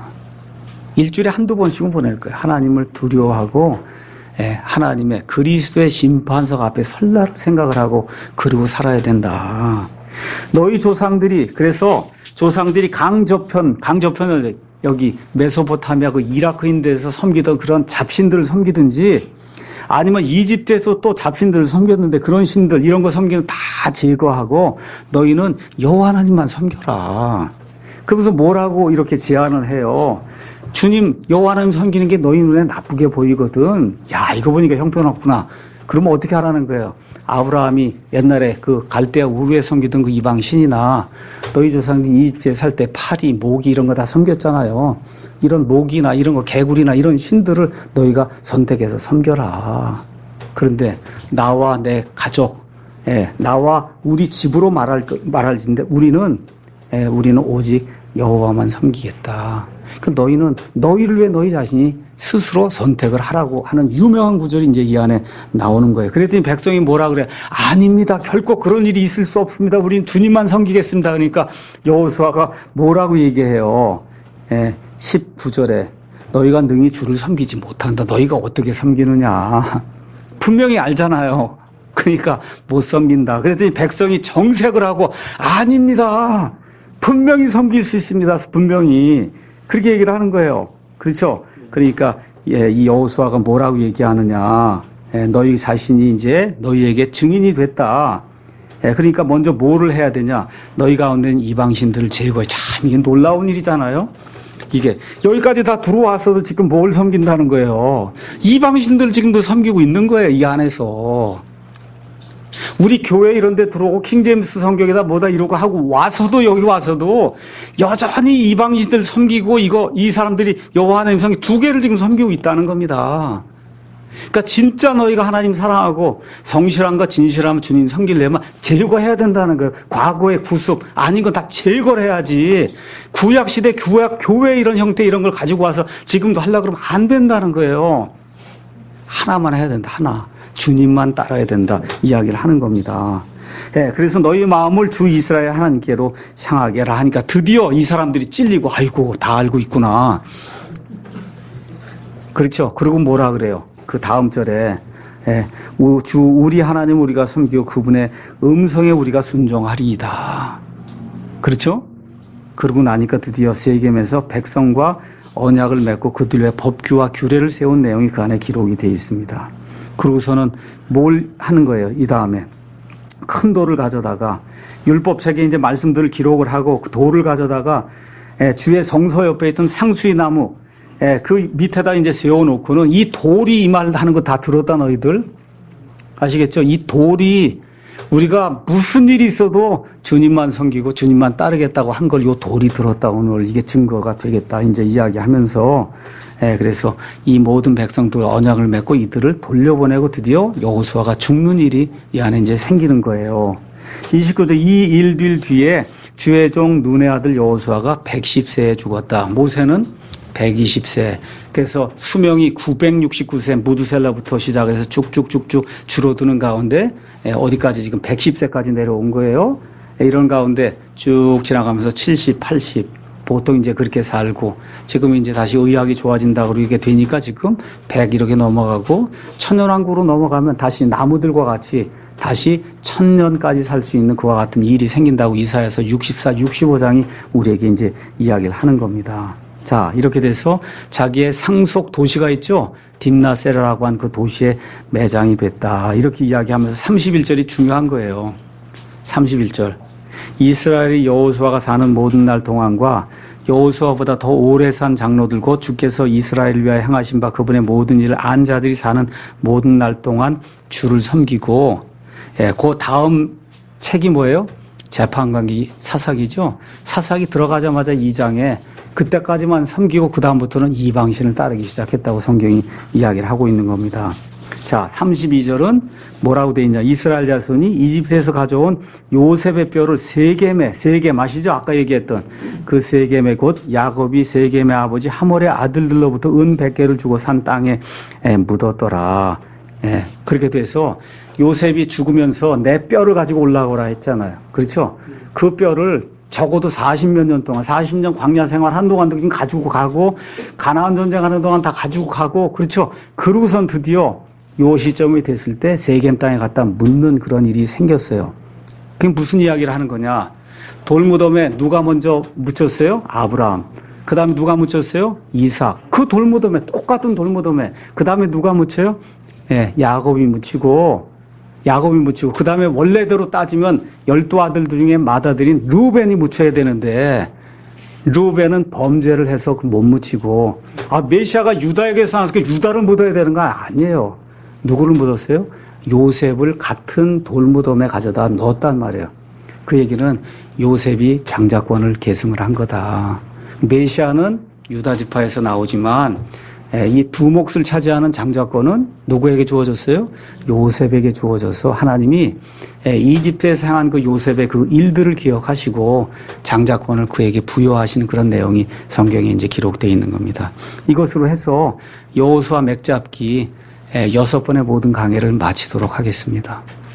Speaker 1: 일주일에 한두 번씩은 보낼 거예요. 하나님을 두려워하고 예, 하나님의 그리스도의 심판석 앞에 설날 생각을 하고 그러고 살아야 된다. 너희 조상들이 그래서 조상들이 강저편, 강저편을 여기 메소포타미아 그 이라크인데서 섬기던 그런 잡신들을 섬기든지 아니면 이집트에서 또 잡신들을 섬겼는데 그런 신들 이런 거 섬기는 다 제거하고 너희는 여호와 하나님만 섬겨라. 그러면서 뭐라고 이렇게 제안을 해요. 주님 여호와 하나님 섬기는 게 너희 눈에 나쁘게 보이거든. 야 이거 보니까 형편없구나. 그러면 어떻게 하라는 거예요? 아브라함이 옛날에 그 갈대아 우르에 섬기던 그 이방 신이나 너희 조상들이 이집트에 살 때 파리, 모기 이런 거 다 섬겼잖아요. 이런 모기나 이런 거 개구리나 이런 신들을 너희가 선택해서 섬겨라. 그런데 나와 내 가족, 예, 나와 우리 집으로 말할 말할진데 우리는 예, 우리는 오직 여호와만 섬기겠다. 그 너희는 너희를 위해 너희 자신이 스스로 선택을 하라고 하는 유명한 구절이 이제 이 안에 나오는 거예요. 그랬더니 백성이 뭐라 그래? 아닙니다. 결코 그런 일이 있을 수 없습니다. 우린 주님만 섬기겠습니다. 그러니까 여호수아가 뭐라고 얘기해요? 예, 십구 절에 너희가 능히 주를 섬기지 못한다. 너희가 어떻게 섬기느냐? 분명히 알잖아요. 그러니까 못 섬긴다. 그랬더니 백성이 정색을 하고 아닙니다. 분명히 섬길 수 있습니다. 분명히. 그렇게 얘기를 하는 거예요. 그렇죠? 그러니까 예, 이 여호수아가 뭐라고 얘기하느냐. 예, 너희 자신이 이제 너희에게 증인이 됐다. 예, 그러니까 먼저 뭐를 해야 되냐. 너희 가운데 있는 이방신들을 제거해. 참 이게 놀라운 일이잖아요. 이게 여기까지 다 들어와서도 지금 뭘 섬긴다는 거예요. 이방신들 지금도 섬기고 있는 거예요. 이 안에서. 우리 교회 이런 데 들어오고 킹제임스 성경에다 뭐다 이러고 하고 와서도 여기 와서도 여전히 이방인들 섬기고 이거 이 사람들이 여호와 하나님 섬기 두 개를 지금 섬기고 있다는 겁니다. 그러니까 진짜 너희가 하나님 사랑하고 성실함과 진실함 주님 섬기려면 제거해야 된다는 거예요. 과거의 구습 아닌 건 다 제거를 해야지. 구약시대 구약 교회 이런 형태 이런 걸 가지고 와서 지금도 하려고 그러면 안 된다는 거예요. 하나만 해야 된다. 하나. 주님만 따라야 된다. 이야기를 하는 겁니다. 예, 그래서 너희 마음을 주 이스라엘 하나님께로 향하게 하라 하니까 드디어 이 사람들이 찔리고 아이고 다 알고 있구나. 그렇죠. 그리고 뭐라 그래요? 그 다음 절에 예, 주 우리 하나님 우리가 섬기고 그분의 음성에 우리가 순종하리이다. 그렇죠? 그러고 나니까 드디어 세겜에서 백성과 언약을 맺고 그들 위해 법규와 규례를 세운 내용이 그 안에 기록이 되어 있습니다. 그러고서는 뭘 하는 거예요? 이 다음에 큰 돌을 가져다가 율법책에 이제 말씀들을 기록을 하고 그 돌을 가져다가 주의 성소 옆에 있던 상수리 나무 그 밑에다 이제 세워놓고는 이 돌이 이 말을 하는 거 다 들었다 너희들 아시겠죠? 이 돌이 우리가 무슨 일이 있어도 주님만 섬기고 주님만 따르겠다고 한 걸 이 돌이 들었다 오늘 이게 증거가 되겠다 이제 이야기하면서 예, 그래서 이 모든 백성들 언약을 맺고 이들을 돌려보내고 드디어 여호수아가 죽는 일이 이 안에 이제 생기는 거예요. 이십구 절 이 일들 뒤에 주의 종 눈의 아들 여호수아가 백십 세에 죽었다. 모세는 백이십 세. 그래서 수명이 구백육십구 세 무두셀라부터 시작을 해서 쭉쭉쭉쭉 줄어드는 가운데 어디까지 지금 백십 세까지 내려온 거예요. 이런 가운데 쭉 지나가면서 칠십, 팔십 보통 이제 그렇게 살고 지금 이제 다시 의학이 좋아진다고 그러게 되니까 지금 백 이렇게 넘어가고 천년왕국으로 넘어가면 다시 나무들과 같이 다시 천년까지 살 수 있는 그와 같은 일이 생긴다고 이사야서 육십사, 육십오 장이 우리에게 이제 이야기를 하는 겁니다. 자, 이렇게 돼서 자기의 상속 도시가 있죠. 딥나세라라고 한 그 도시에 매장이 됐다. 이렇게 이야기하면서 삼십일 절이 중요한 거예요. 삼십일 절. 이스라엘이 여호수아가 사는 모든 날 동안과 여호수아보다 더 오래 산 장로들 곧 주께서 이스라엘을 위하여 행하신 바 그분의 모든 일을 안 자들이 사는 모든 날 동안 주를 섬기고 예, 그 다음 책이 뭐예요? 재판관기 사사기죠. 사사기 들어가자마자 이 장에 그때까지만 섬기고 그 다음부터는 이방신을 따르기 시작했다고 성경이 이야기를 하고 있는 겁니다. 자, 삼십이 절은 뭐라고 되어 있냐. 이스라엘 자손이 이집트에서 가져온 요셉의 뼈를 세겜에, 세겜 아시죠? 아까 얘기했던 그 세겜에 곧 야곱이 세겜의 아버지 하몰의 아들들로부터 은 백 개를 주고 산 땅에 묻었더라. 예, 그렇게 돼서 요셉이 죽으면서 내 뼈를 가지고 올라오라 했잖아요. 그렇죠? 그 뼈를 적어도 사십몇 년 동안, 사십 년 광야 생활 한동안도 지금 가지고 가고, 가나안 전쟁하는 동안 다 가지고 가고, 그렇죠? 그러고선 드디어 요 시점이 됐을 때 세겜 땅에 갖다 묻는 그런 일이 생겼어요. 그게 무슨 이야기를 하는 거냐? 돌무덤에 누가 먼저 묻혔어요? 아브라함. 그 다음에 누가 묻혔어요? 이삭. 그 돌무덤에, 똑같은 돌무덤에. 그 다음에 누가 묻혀요? 예, 야곱이 묻히고, 야곱이 묻히고 그 다음에 원래대로 따지면 열두 아들들 중에 맏아들인 르우벤이 묻혀야 되는데 르우벤은 범죄를 해서 못 묻히고 아 메시아가 유다에게서 나왔으니까 유다를 묻어야 되는 거 아니에요. 누구를 묻었어요? 요셉을 같은 돌무덤에 가져다 넣었단 말이에요. 그 얘기는 요셉이 장자권을 계승을 한 거다. 메시아는 유다 지파에서 나오지만 이 두 몫을 차지하는 장자권은 누구에게 주어졌어요? 요셉에게 주어져서 하나님이 이집트에서 행한 그 요셉의 그 일들을 기억하시고 장자권을 그에게 부여하시는 그런 내용이 성경에 이제 기록되어 있는 겁니다. 이것으로 해서 여호수아 맥잡기 여섯 번의 모든 강해를 마치도록 하겠습니다.